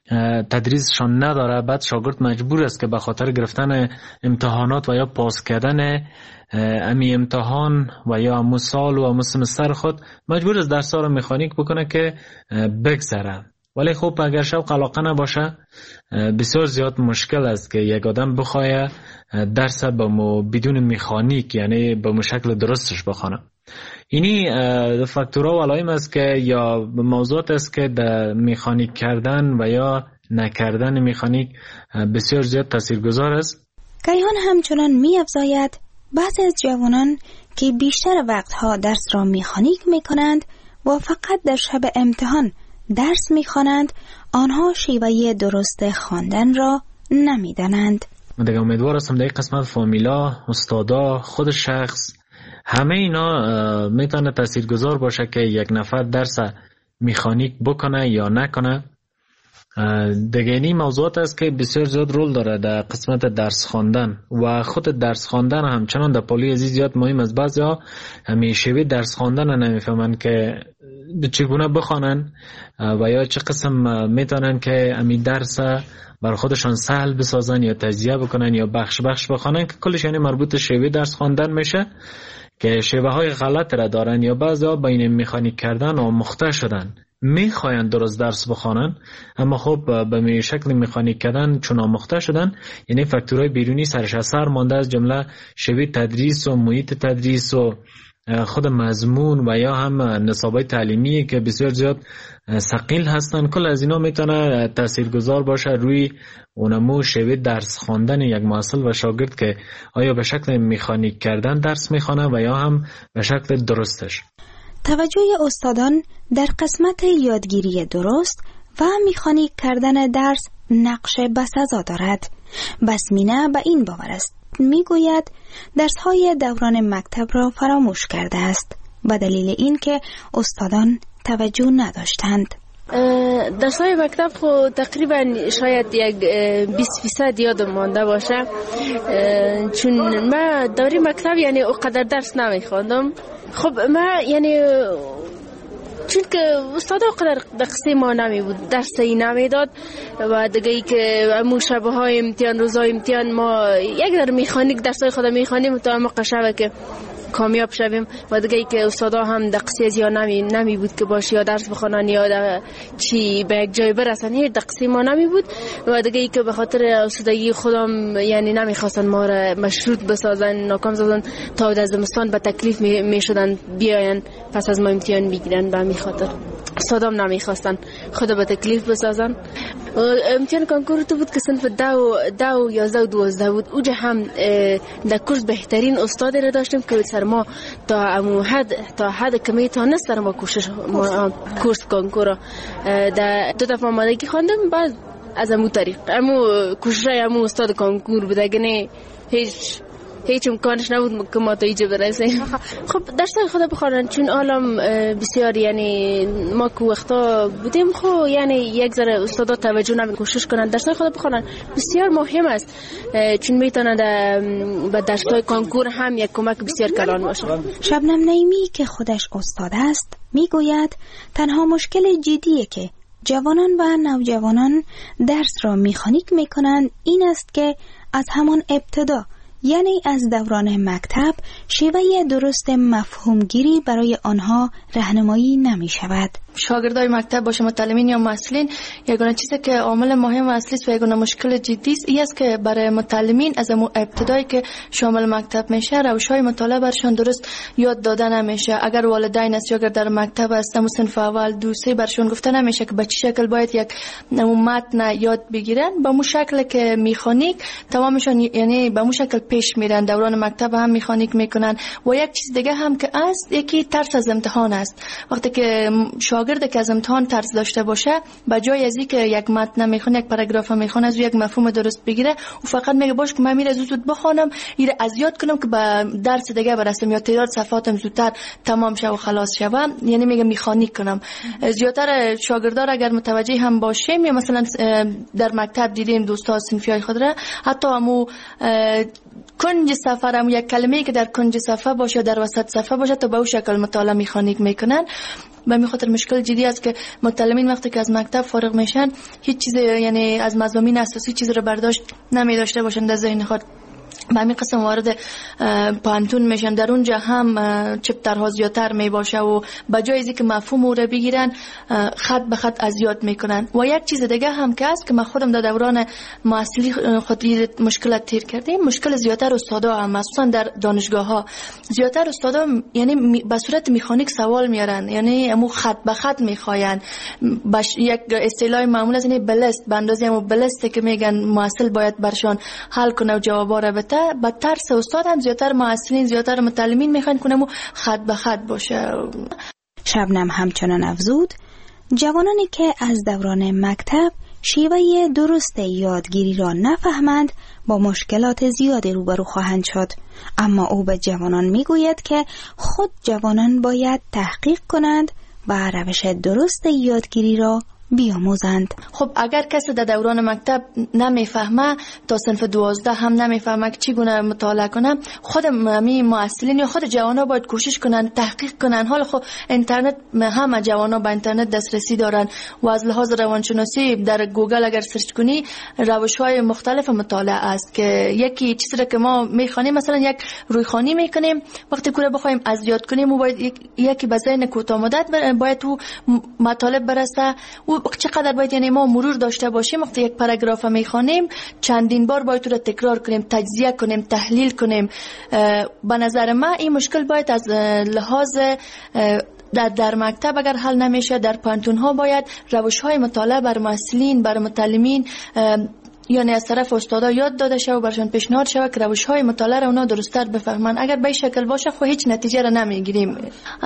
تدریسشون نداره، بعد شاگرد مجبور است که به خاطر گرفتن امتحانات و یا پاس کردن امی امتحان و یا امو سال و امو سمستر خود مجبور است درس ها رو مکانیک بکنه که بگذره. ولی خب اگر شوق علاقه نباشه، بسیار زیاد مشکل است که یک آدم بخواه درس با بدون مکانیک، یعنی با شکل درستش بخونه. اینی فاکتورها و علائم است که یا موضوعات است که در مکانیک کردن و یا نکردن مکانیک بسیار زیاد تاثیرگذار است. کیهان همچنان می افزاید بعضی از جوانان که بیشتر وقتها درس را مکانیک می کنند و فقط در شب امتحان درس می‌خوانند، آنها شیوه درست خواندن را نمی‌دانند. من دیگه امیدوار هستم در این قسمت فامیلا، استادا، خود شخص، همه اینا میتونه تاثیرگذار باشه که یک نفر درس مکانیک بکنه یا نکنه. دیگه این موضوعات است که بسیار زیاد رول داره در قسمت درس خواندن و خود درس خواندن همچنان در پالی ازی زیاد مهم است. بعضیا همیشه درس خواندن نمیفهمن که چگونه بخوانن و یا چه قسم میتونن که امی درس بر خودشان سهل بسازن یا تجزیه بکنن یا بخش بخش بخوانن، که کلش یعنی مربوط شیوه درس خواندن میشه که شیوه های غلط را دارن. یا بعضیا بین مکانیک کردن و مخته شدن، میخواین درست درس بخوانن اما خب به شکل مکانیک کردن چون آموخته شدن، یعنی فاکتورهای بیرونی سرش اثر مانده، از جمله شیوه تدریس و محیط تدریس و خود مضمون و یا هم نصابای تعلیمی که بسیار زیاد ثقیل هستن. کل از اینا میتونه تاثیرگذار باشه روی اونمو شیوه درس خواندن یک محصل و شاگرد که آیا به شکل مکانیک کردن درس میخوانه و یا هم به شکل درستش. توجه استادان در قسمت یادگیری درست و مکانیک کردن درس نقش بسزا دارد. بسمینه به این باور است، میگوید درس‌های دوران مکتب را فراموش کرده است به دلیل اینکه استادان توجه نداشتند. درس‌های مکتب خو تقریبا شاید یک بیست فیصد یادم مانده باشه، چون من دوره مکتب یعنی اونقدر درس نمیخواندم. خب من یعنی چون که استاد اونقدر دقیقی ما نمی بود، درسی نمیداد و دیگه ای که امو شبه های امتحان، روزهای امتحان ما یک در میخانیک درسای خود میخوانیم تا ما قشبه که کامیاب شویم و دیگه ای که استادا هم دقیقی از یا نمی, نمی بود که باشه یا درس بخونن یا چی به یک جای برسن، هیچ دقیقی ما نمی بود و دیگه ای که به خاطر استادگی خودم یعنی نمیخواستن ما را مشروط بسازن، ناکام سازن تا از زمستان به تکلیف می, می شدن بیاین پس از ما امتحان بگیرن. به می خاطر استادام نمیخواستن. خود به تکلیف بسازن. امتحان کنکور تو بود که صنف دو دو یازده و دوازده بود. اوجا هم در کورس بهترین استاد را داشتیم که سر ما تا امو حد تا حد کمی تا نست در ما کوشش ما کورس کنکور در دو دفعه آمادگی خواندم. بعد از امو طریق امو کوشش امو استاد کنکور بود، اگه هیچ هیچ امکانش نبود که ما تا اینجا برسیم. خب درس خود بخوانن چون عالم بسیار یعنی ما که وقتا بودیم خب یعنی یک ذره استادا توجه نمی کوشش کنن درس خود بخوانن بسیار مهم است، چون میتونن به درس‌های کنکور هم یک کمک بسیار کلان باشه. شبنم نعیمی که خودش استاد است میگوید تنها مشکل جدیه که جوانان و نوجوانان درس را مکانیک میکنند این است که از همان ابتدا یعنی از دوران مکتب شیوه درست مفهومگیری برای آنها راهنمایی نمی شود. شاگردای مکتب باشه متعلمین یا مسئولین یگانه چیزی که عامل مهم و اصلی است و یگانه مشکل جدی است این است که برای متعلمین از ابتدایی که شامل مکتب میشه روش‌های مطالعه برشان درست یاد داده نمیشه. اگر والدین است یا اگر در مکتب است همون صنف اول دو سه برشان گفته نمیشه که به چه شکل باید یک متن یاد بگیرن، به مو شکل که میخانیک تمامشان یعنی به مو شکل پیش میرن. دوران مکتب هم میخانیک میکنن. و یک چیز دیگه هم که است یکی ترس از امتحان است. وقتی که شاگرد که از امتحان ترس داشته باشه به جای از اینکه یک متن میخونه یک پاراگراف میخونه از یک مفهوم درست بگیره و فقط میگه باش که من میره زود بخونم ایره از یاد کنم که به درس دیگه برسم یا تعداد صفحاتم زودتر تمام شه و خلاص شه، یعنی میگه میخانیک کنم. زیاتر شاگردان اگر متوجه هم باشیم یا مثلا در مکتب دیدیم دوستا صنفیای خود را حتی همو کنج صفحه هم یک کلمه‌ای که در کنج صفحه باشه در وسط صفحه باشه تا به اون شکل مطالعه میخانیک میکنن. به می خاطر مشکل جدی است که متعلمین وقتی که از مکتب فارغ میشن هیچ چیز یعنی از مضامین اساسی چیز رو برداشت نمی داشته باشن در ذهن خود. به همین قسم وارد پانتون میشن، در اونجا هم چپترها زیادتر می باشه و به جای از اینکه مفهوم او رو بگیرن خط به خط از یاد میکنن. و یک چیز دیگه هم که است که من خودم در دوران معاصلی خود مشکلات تیر کردیم، مشکل زیادتر استادا هم مخصوصا در دانشگاه ها زیادتر استادا یعنی به صورت مکانیک سوال میارن، یعنی امو خط به خط میخواین. یک اصطلاح معمول از این بلست به اندازه امو بلست که میگن معاصل باید برشان حل کنه و جوابا رو بده. با ترس استاد هم زیادتر معاصلین زیادتر متعلمین میخوان کنه و خط به خط باشه. شبنم همچنان افزود جوانانی که از دوران مکتب شیوه درست یادگیری را نفهمند با مشکلات زیادی روبرو خواهند شد. اما او به جوانان میگوید که خود جوانان باید تحقیق کنند و روش درست یادگیری را بیاموزند. خب اگر کسی در دوران مکتب نمیفهمه تا صنف دوازده هم نمیفهمه که چگونه مطالعه کنه، خود می معلمین یا خود جوانا باید کوشش کنن تحقیق کنن. حالا خب اینترنت همه جوانا با اینترنت دسترسی دارن و از لحاظ روانشناسی در گوگل اگر سرچ کنی روش‌های مختلف مطالعه است که یکی چیزی که ما میخوانیم مثلا یک رویخوانی میکنیم وقتی کوره بخوایم از یاد کنیم و باید یکی به ذهن کوتاه مدت باید تو مطالب برسه و چقدر باید یعنی ما مرور داشته باشیم. وقتی یک پاراگراف میخوانیم چندین بار باید رو تکرار کنیم، تجزیه کنیم، تحلیل کنیم. به نظر من این مشکل باید از لحاظ در, در مکتب اگر حل نمیشه در پانتون ها باید روش های مطالعه بر مسئولین بر متعلمین یعنی از طرف استادا یاد داده شد و برشان پیشنهاد شد که روش های مطالعه را اونا درست‌تر بفهمن. اگر به این شکل باشه خب هیچ نتیجه را نمیگیریم.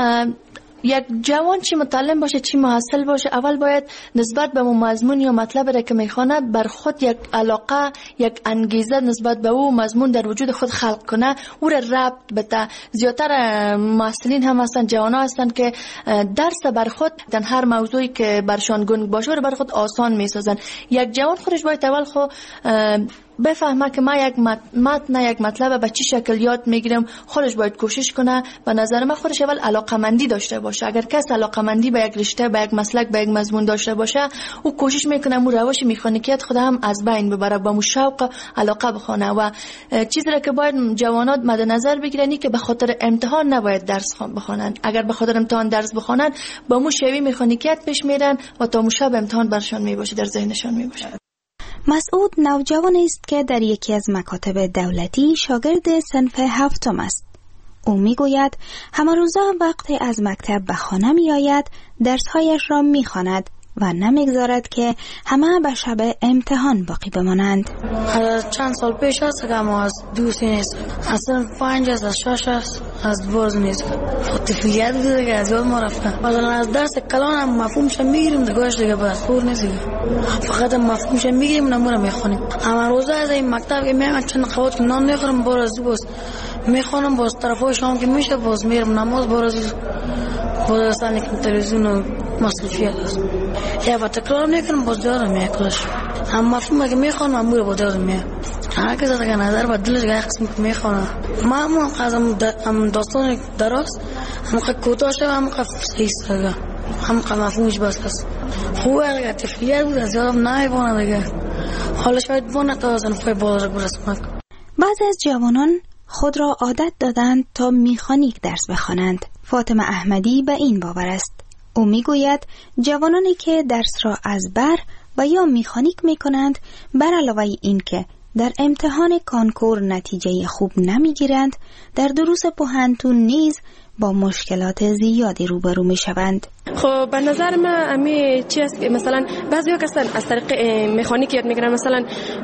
یک جوان چی متعلم باشه چی محصل باشه اول باید نسبت به مضمون یا مطلب را که میخونه بر خود یک علاقه یک انگیزه نسبت به او مضمون در وجود خود خلق کنه، او را ربط بده. زیادتر محصلین هم هستن جوانا هستن که درس بر خود در هر موضوعی که برشان گنگ باشه رو بر خود آسان میسازن. یک جوان خودش باید اول خود بفهمه که من یک متن یک مطلب به چه شکل یاد میگیرم، خودش باید کوشش کنه. به نظر من خودش اول علاقمندی داشته باشه. اگر کس علاقمندی به یک رشته به یک مسلک به یک مضمون داشته باشه او کوشش میکنه اون روش مکانیکیت خود هم از بین ببره، با مو شوق علاقه بخونه. و چیزی را که باید جوانات مد نظر بگیرن که به خاطر امتحان نباید درس بخونن. اگر به خاطر امتحان درس بخونن با مو شوی مکانیکیت پیش میرن و تا مو شب امتحان برشان میباشه در ذهنشان میباشه. مسعود نوجوان است که در یکی از مکاتب دولتی شاگرد صنف هفتم است. او میگوید همه روزا وقتی از مکتب به خانه می آید درسهایش را می خواند و نمیگذارد که همه به شب امتحان باقی بمانند. چند سال پیش است که ما از دوستی نیست، اصلا پنج است، از شش است، از باز نیست. طفلیت بوده که از یاد ما رفته. مثلا از درس کلان هم مفهومش میگیریم دیگهش دیگه بس خور نیست، فقط مفهومش میگیریم نمونه میخونیم. اما روزه از این مکتب که میام چند قوت نان میخورم باز باز میخونم، باز طرفای شام که میشه باز میرم نماز، باز باز اصلا تلویزیون و مصرفیات است. یا با تکرار میکنم باز دارم میکلش. هم مفهوم که میخونم امور با دارم میام. هر کسی که نظر با دلش یک قسم میخونه. ما هم از هم داستان درست هم که کوتاه شد هم که صحیح شد. هم که مفهومش بس است. خوبه که تفریح بود از یادم نمیبونه دیگه. حالا شاید بونه تا از نفای بالا برسم. بعضی از جوانان خود را عادت دادند تا میخانیک درس بخوانند. فاطمه احمدی به این باور است. او میگوید جوانانی که درس را از بر و یا میخانیک میکنند، بر علاوه این که در امتحان کانکور نتیجه خوب نمیگیرند، در دروس پوهنتون نیز با مشکلات زیادی روبرو می شوند. خب به نظر من امی چی است که مثلا بعضی ها کسان از طریق مکانیک یاد میگیرن، مثلا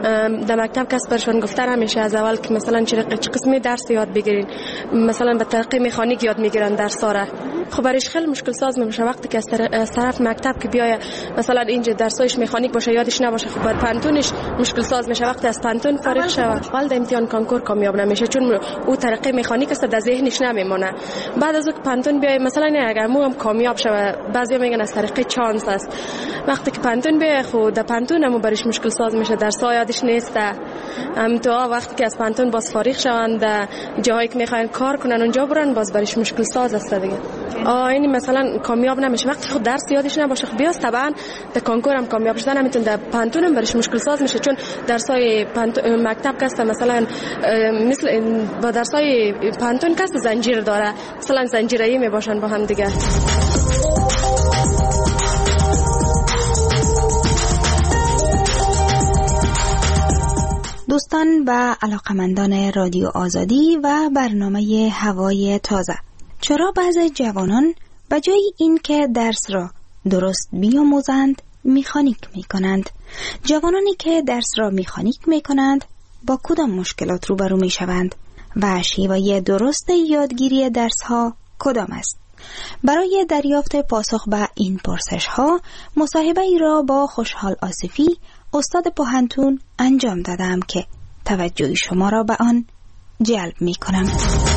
در مکتب کس برشون گفتن همیشه از اول که مثلا چه قسمی درس یاد بگیرین، مثلا به طریق مکانیک یاد میگیرن درس ها. خب برایش خیلی مشکل ساز میشه وقتی که از طرف مکتب که بیای مثلا اینجا درسایش مکانیک باشه یادش نباشه، خب بر پانتونش مشکل ساز میشه وقتی از پانتون فارغ شوه. ولی در امتحان کانکور کامیاب نمیشه چون او طریق مکانیک است در ذهنش نمیمونه. بعد از اون پانتون بیای مثلا اگر مو هم کامیاب شوه، بعضی میگن از طریق چانس است. وقتی که پانتون بیای خود در پانتون هم برش مشکل ساز میشه، درس ها یادش نیست. ام تو وقتی که از پانتون باز فارغ شوند در جایی که میخواین کار کنن اونجا برن، باز برش مشکل ساز است دیگه. آ این مثلا کامیاب نمیشه وقتی خود درس یادش نباشه. خب بیاست طبعا در کانکور هم کامیاب شدن نمیتونه، در پانتون هم برش مشکل ساز میشه چون درسای مکتب کاست مثلا مثل با درسای پانتون کاست زنجیر داره، مثلا زنجیره‌ای میباشن با هم دیگه. دوستان و علاقمندان رادیو آزادی و برنامه هوای تازه، چرا بعضی جوانان به جای این که درس را درست بیاموزند میخانیک میکنند؟ جوانانی که درس را میخانیک میکنند با کدام مشکلات روبرو میشوند و شیوه درست یادگیری درس ها کدام است؟ برای دریافت پاسخ به این پرسش ها مصاحبه ای را با خوشحال آصفی استاد پوهنتون انجام دادم که توجه شما را به آن جلب می کنم.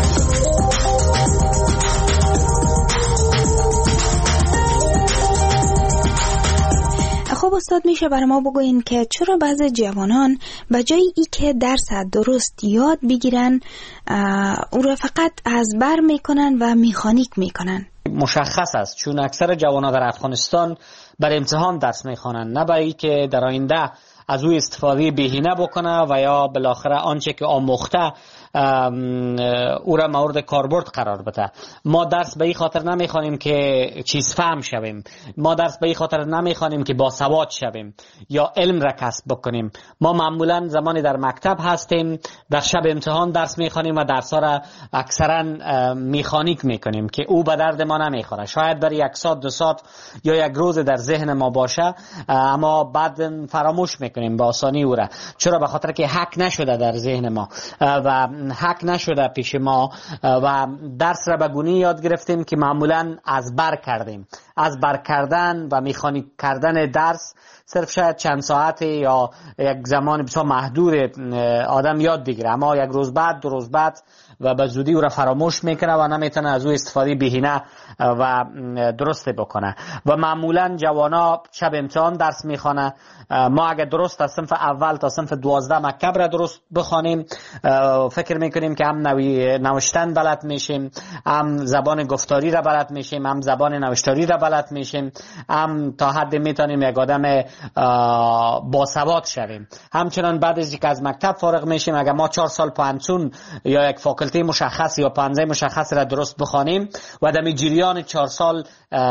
خب استاد میشه برای ما بگوین که چرا بعضی جوانان به جای ای که درس درست یاد بگیرن او را فقط از بر میکنن و میخانیک میکنن؟ مشخص است چون اکثر جوانان در افغانستان بر امتحان درس میخوانند، نه برای که در آینده از او استفاده بهینه بکنه و یا بالاخره آنچه که آموخته او را مورد کاربرد قرار بده. ما درس به این خاطر نمیخوانیم که چیز فهم شویم، ما درس به این خاطر نمیخوانیم که باسواد شویم یا علم را کسب بکنیم. ما معمولا زمانی در مکتب هستیم در شب امتحان درس میخوانیم و درس ها را اکثرا میخانیک میکنیم که او به درد ما نمیخوره. شاید برای یک ساعت دو ساعت یا یک روز در ذهن ما باشه اما بعد فراموش میکنیم به آسانی او را، چرا؟ به خاطر که حک نشده در ذهن ما و حک نشده پیش ما و درس را به گونه یاد گرفتیم که معمولا از بر کردیم. از بر کردن و میخانیک کردن درس صرف شاید چند ساعت یا یک زمان بسیار محدود آدم یاد بگیره، اما یک روز بعد دو روز بعد و به زودی او را فراموش میکنه و نمیتونه از او استفاده بهینه و درست بکنه. و معمولا جوانا شب امتحان درس میخوانه. ما اگر درست از صنف اول تا صنف دوازده مکتب را درست بخوانیم فکر میکنیم که هم نوی نوشتن بلد میشیم، هم زبان گفتاری را بلد میشیم، هم زبان نوشتاری را بلد میشیم، هم تا حد میتونیم یک آدم باسواد شویم. همچنان بعد از اینکه از مکتب فارغ میشیم اگر ما چهار سال پانتون یا یک فاکولته مشخص یا پانزه مشخص را درست بخوانیم و در جریان چهار سال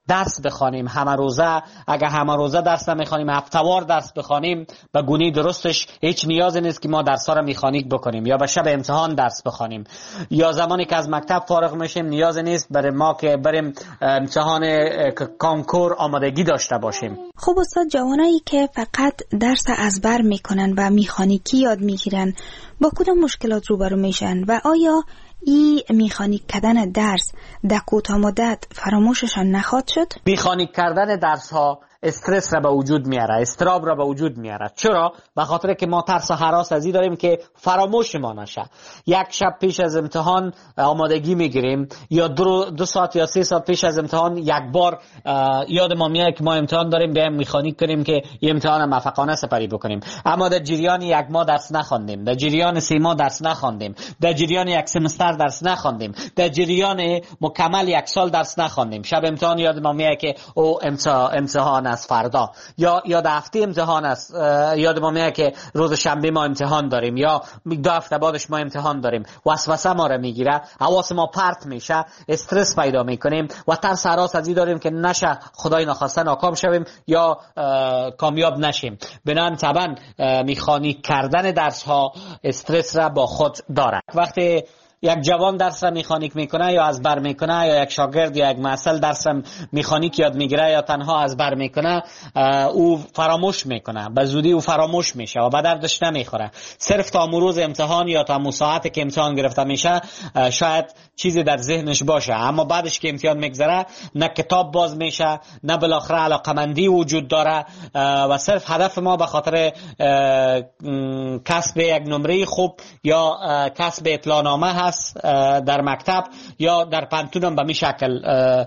درس بخوانیم همه روزه. اگر همه روزه درس نمیخوانیم، هفته‌وار درس بخوانیم، به گونه درستش هیچ نیازی نیست که ما درس‌ها را مکانیک بکنیم یا به شب امتحان درس بخوانیم، یا زمانی که از مکتب فارغ میشیم نیاز نیست برای ما که بریم امتحان کنکور آمادگی داشته باشیم. خب استاد، جوانایی که فقط درس ازبر میکنن و مکانیکی یاد میگیرن با کدام مشکلات روبرو میشن و آیا ای مکانیک کردن درس در کوتاه مدت فراموششان نخواهد شد؟ مکانیک کردن درس ها استرس را به وجود میاره، استراب را به وجود میاره. چرا؟ به خاطر که ما ترس و هراس ازی داریم که فراموش ما نشه. یک شب پیش از امتحان آمادگی میگیریم یا دو, دو ساعت یا سه ساعت پیش از امتحان یک بار یاد ما میاد که ما امتحان داریم، بیایم مکانیک کنیم که این امتحان موفقانه سپری بکنیم. اما در جریان یک ماه درس نخواندیم، در جریان سه ماه درس نخواندیم، در جریان یک سمستر درس نخواندیم، در جریان مکمل یک سال درس نخواندیم. شب امتحان یاد ما میاد که او امتحان از فردا یا یا در هفته امتحان است، یاد ما میاد که روز شنبه ما امتحان داریم یا دو هفته بعدش ما امتحان داریم. وسوسه ما را میگیره، حواس ما پرت میشه، استرس پیدا میکنیم و ترس هراس ازی داریم که نشه خدای نخواسته ناکام شویم یا کامیاب نشیم. بنابراین طبعا مکانیک کردن درس ها استرس را با خود داره. وقتی یک جوان درس را مکانیک میکنه یا از بر میکنه، یا یک شاگرد یا یک محصل درس را مکانیک یاد میگیره یا تنها از بر میکنه، او فراموش میکنه، به زودی او فراموش میشه و به دردش نمیخوره. صرف تا روز امتحان یا تا ساعتی که امتحان گرفته میشه شاید چیزی در ذهنش باشه، اما بعدش که امتحان میگذره نه کتاب باز میشه، نه بالاخره علاقمندی وجود داره و صرف هدف ما به خاطر کسب یک نمره خوب یا کسب اطلاعنامه هست در مکتب یا در پانتون به می شکل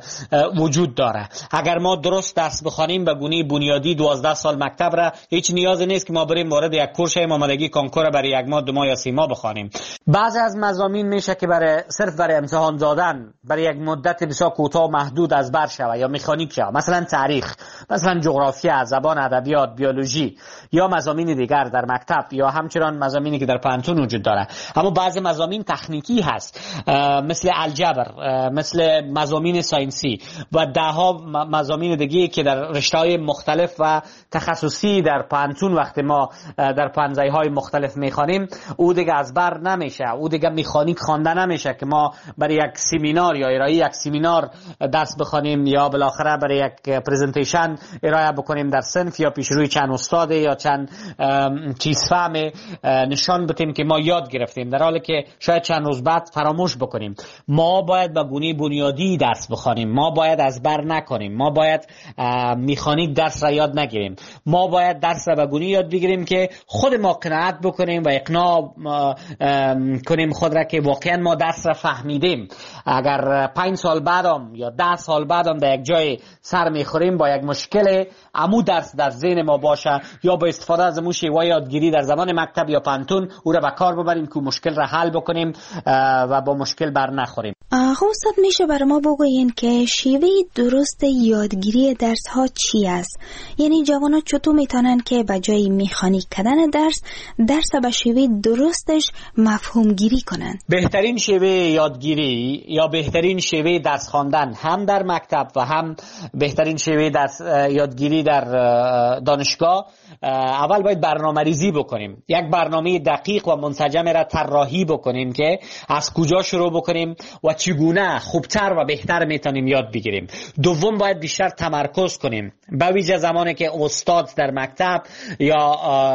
وجود داره. اگر ما درست درس بخوانیم به گونه بنیادی دوازده سال مکتب را، هیچ نیازی نیست که ما بریم وارد یک کورس آمادگی کنکور برای یک ماه، دو ماه یا سه ماه بخوانیم. بعضی از مضامین میشه که برای صرف برای امتحان دادن برای یک مدت بسیار کوتاه و محدود از بر شوه یا مکانیک شوه، مثلا تاریخ، مثلا جغرافیا، زبان، ادبیات، بیولوژی یا مضامین دیگر در مکتب یا همچنان مضامینی که در پانتون وجود داره. اما بعضی مضامین تکنیکی هست مثل الجبر، مثل مضامین ساینسی و ده ها مضامین دیگه که در رشته‌های مختلف و تخصصی در پانتون وقتی ما در پانزه‌های مختلف میخوانیم او دیگه از بر نمیشه، او دیگه مکانیک خوانده نمیشه که ما برای یک سمینار یا ارائه یک سمینار درس بخوانیم یا بالاخره برای یک پرزنتیشن ارائه بکنیم در صنف یا پیش روی چند استاد یا چند چیز فهم نشان بدیم که ما یاد گرفتیم، در حالی که شاید چند روز بعد فراموش بکنیم. ما باید به گونه بنیادی درس بخوانیم، ما باید از بر نکنیم، ما باید مکانیک درس را یاد نگیریم، ما باید درس را به گونه یاد بگیریم که خود ما قناعت بکنیم و اقناع کنیم خود را که واقعا ما درس را فهمیدیم. اگر پنج سال بعدم یا ده سال بعدم در یک جای سر میخوریم با یک مشکل، امو درس در ذهن ما باشه یا با استفاده از امو شیوه یادگیری در زمان مکتب یا پانتون او را به کار ببریم که مشکل را حل بکنیم و با مشکل بر نخوریم. خب استاد، میشه برای ما بگوین که شیوه درست یادگیری درس ها چی است؟ یعنی جوانا چطور میتونن که به جای مکانیک کردن درس درس به شیوه درستش مفهوم گیری کنن؟ بهترین شیوه یادگیری یا بهترین شیوه درس خواندن هم در مکتب و هم بهترین شیوه درس یادگیری در دانشگاه، اول باید برنامه ریزی بکنیم، یک برنامه دقیق و منسجم را طراحی بکنیم که از کجا شروع بکنیم و چگونه خوبتر و بهتر میتونیم یاد بگیریم. دوم باید بیشتر تمرکز کنیم، به ویژه زمانی که استاد در مکتب یا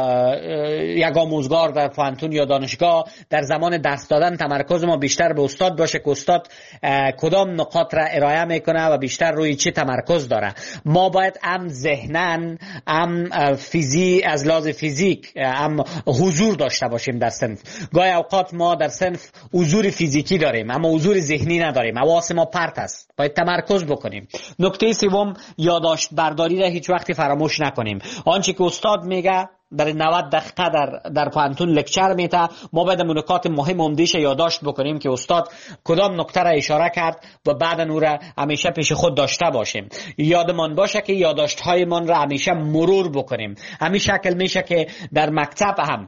یک آموزگار در پانتون یا دانشگاه در زمان درس دادن تمرکز ما بیشتر به استاد باشه که استاد کدام نقاط را ارائه میکنه و بیشتر روی چه تمرکز داره. ما باید هم ذهناً هم فیزی از لحاظ فیزیک هم حضور داشته باشیم در صنف. گاهی اوقات ما در صنف حضور فیزیکی داریم اما حضور ذهنی نداریم، حواس ما پرت است، باید تمرکز بکنیم. نکته سوم، یادداشت برداری را هیچ وقت فراموش نکنیم. آنچه که استاد میگه در نود دقیقه در در پانتون لکچر میته، ما باید نکات مهم عمده‌اش یادداشت بکنیم که استاد کدام نکته را اشاره کرد و بعد اون را همیشه پیش خود داشته باشیم. یادمان باشه که یادداشت های من را همیشه مرور بکنیم. همین شکل میشه که در مکتب هم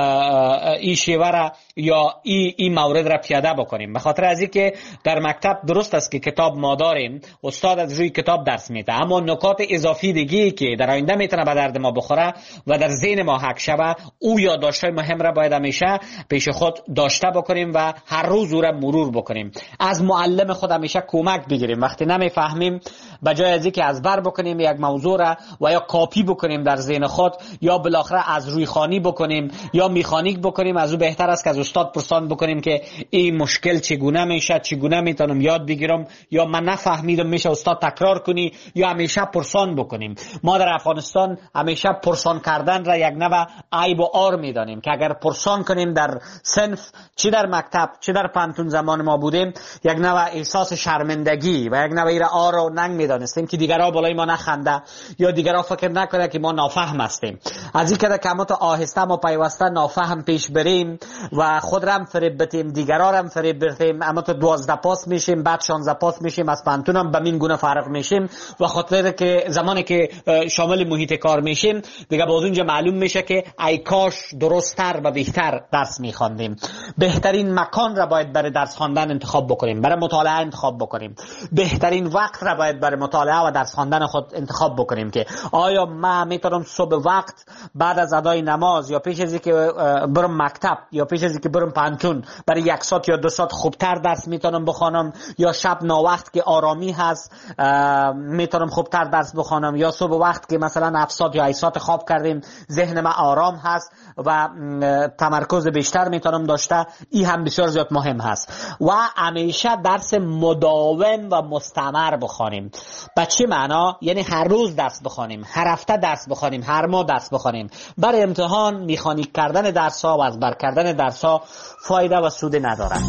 این شیوه را یا این ای مورد را پیاده بکنیم. به خاطر از اینکه در مکتب درست است که کتاب ما داریم، استاد از روی کتاب درس میده، اما نکات اضافی دیگه که در آینده میتونه به درد ما بخوره و در ذهن ما حک شوه، او یادداشت‌های مهم را باید همیشه پیش خود داشته بکنیم و هر روز او را مرور بکنیم. از معلم خود همیشه کمک بگیریم. وقتی نمیفهمیم به جای از اینکه از بر بکنیم یک موضوع را و یا کاپی بکنیم در ذهن خود یا بالاخره از روی خوانی بکنیم یا میخانیک بکنیم، از او بهتر است که از استاد پرسان بکنیم که این مشکل چگونه میشه، چگونه میتونم یاد بگیرم، یا من نفهمیدم میشه استاد تکرار کنی، یا همیشه پرسان بکنیم. ما در افغانستان همیشه پرسان کردن را یک نوع عیب و عار میدانیم که اگر پرسان کنیم در صنف، چی در مکتب چی در پانتون زمان ما بودیم، یک نوع احساس شرمندگی و یک نوع ایره عار و ننگ میدانستیم که دیگرها بالای ما نخنده یا دیگرها فکر نکنه که ما نافهم هستیم. از این که کمات آهسته ما پیوسته نافهم پیش بریم و خود را هم فریب بتیم، دیگرها را هم فریب بتیم، اما تو دوازده پاس میشیم، بعد شانزده پاس میشیم، از پانتون هم به این گونه فرق میشیم و خاطر که زمانی که شامل محیط کار میشیم دیگه باز اونجا معلوم میشه که ای کاش درست‌تر و بهتر درس میخواندیم. بهترین مکان را باید برای درس خواندن انتخاب بکنیم، برای مطالعه انتخاب بکنیم. بهترین وقت را باید برای مطالعه و درس خواندن خود انتخاب بکنیم که آیا من میتونم صبح وقت بعد از ادای نماز یا پیش از اینکه برم مکتب یا پیش از اینکه برم پانتون برای یک ساعت یا دو ساعت خوبتر درس میتونم بخوانم، یا شب ناوقت که آرامی هست میتونم خوبتر درس بخوانم، یا صبح وقت که مثلا هفت ساعت یا هشت ساعت خواب کردیم ذهن من آرام هست و تمرکز بیشتر میتونم داشته. این هم بسیار زیاد مهم هست و همیشه درس مداوم و مستمر بخوانیم. به چه معنا؟ یعنی هر روز درس بخوانیم، هر هفته درس بخوانیم، هر ماه درس بخوانیم. برای امتحان میخانیک کردن درس ها و از بر کردن درس ها فایده و سود ندارد.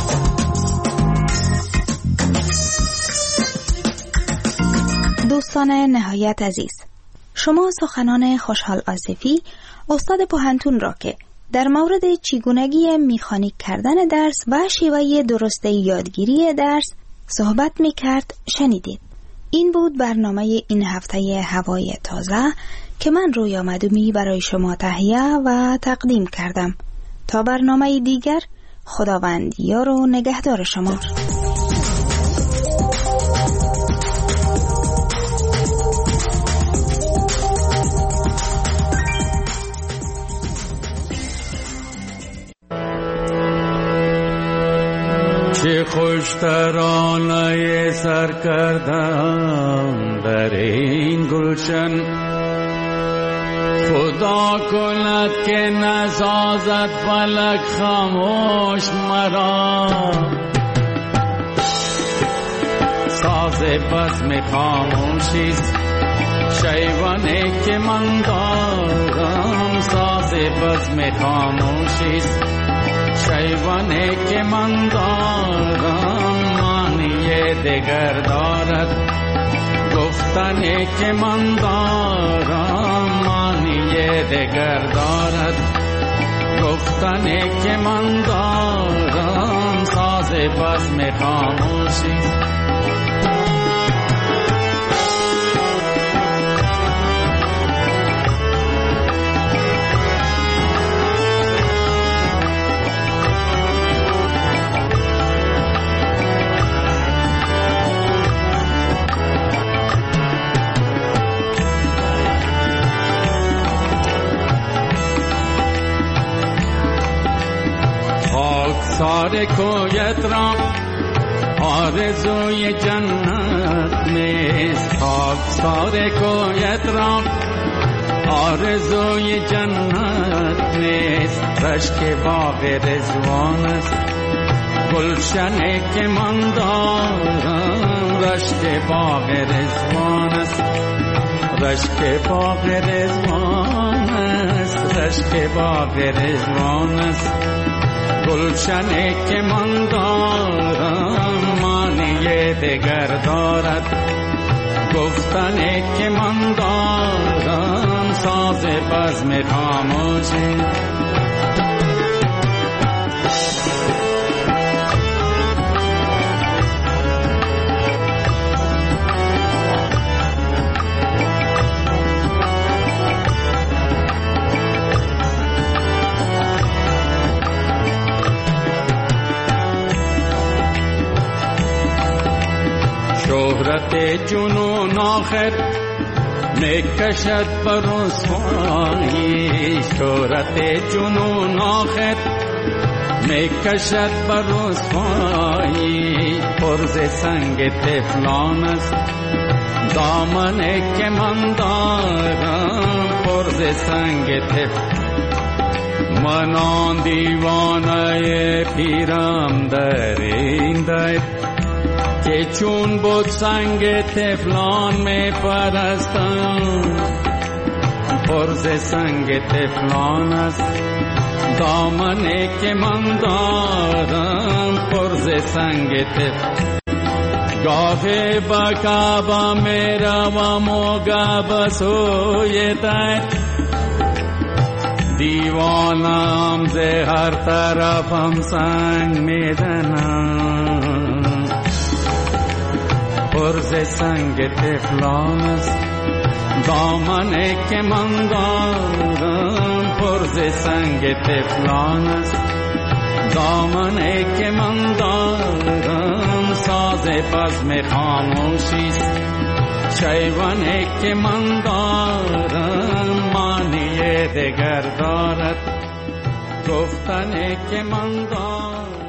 دوستان نهایت عزیز، شما سخنان خوشحال آصفی استاد پوهنتون را که در مورد چگونگی مکانیک کردن درس و شیوه درست یادگیری درس صحبت میکرد شنیدید. این بود برنامه این هفته هوای تازه که من رویا مدومی برای شما تهیه و تقدیم کردم. تا برنامه دیگر، خداوند یار و نگهدار شما. چه خوش ترانه سر کردم در این گلشن، خدا کند که نسازد فلک خاموش مرا. ساز بزم خاموشیست شیوانی که من دارم، ساز بزم خاموشیست شیوانی که من دارم. معنی دگر دارد گفتنی که من دارم، معنی دگر دارد گفتنی که من دارم. ساز بزم خاموشی سار کویت را آرزوی جنت نیست، خاک سار کویت را آرزوی جنت نیست. رشک باغ رضوان است گلشنی که من دارم، رشک باغ رضوان است رشک باغ رضوان است رشک باغ رضوان است. گلشنی که من دارم معنی دگر دارد گفتنی که من دارم. ساز بزم خاموشی. شهرت جنون آخر میکشد بر رسوایی، شهرت جنون آخر میکشد بر رسوایی. پرز سنگ طفلان است دامنی که من دارم، پرز سنگ طفلان. من آن دیوانه پیرم در این در که چون بود سنگ طفلان می پرستم. پرز سنگ طفلان است دامنی که من دارم، پرز سنگ طفلان. گاهی با کعبه می روم و گاه به سوی در، دیوانم ز هر طرفم سنگ می زنم. پرز سنگ طفلان است دامنی که من دارم، پرز سنگ طفلان است دامنی که من دارم. ساز بزم خاموشی است شیوانی که من دارم، معنی دگر دارد گفتنی که من دارم.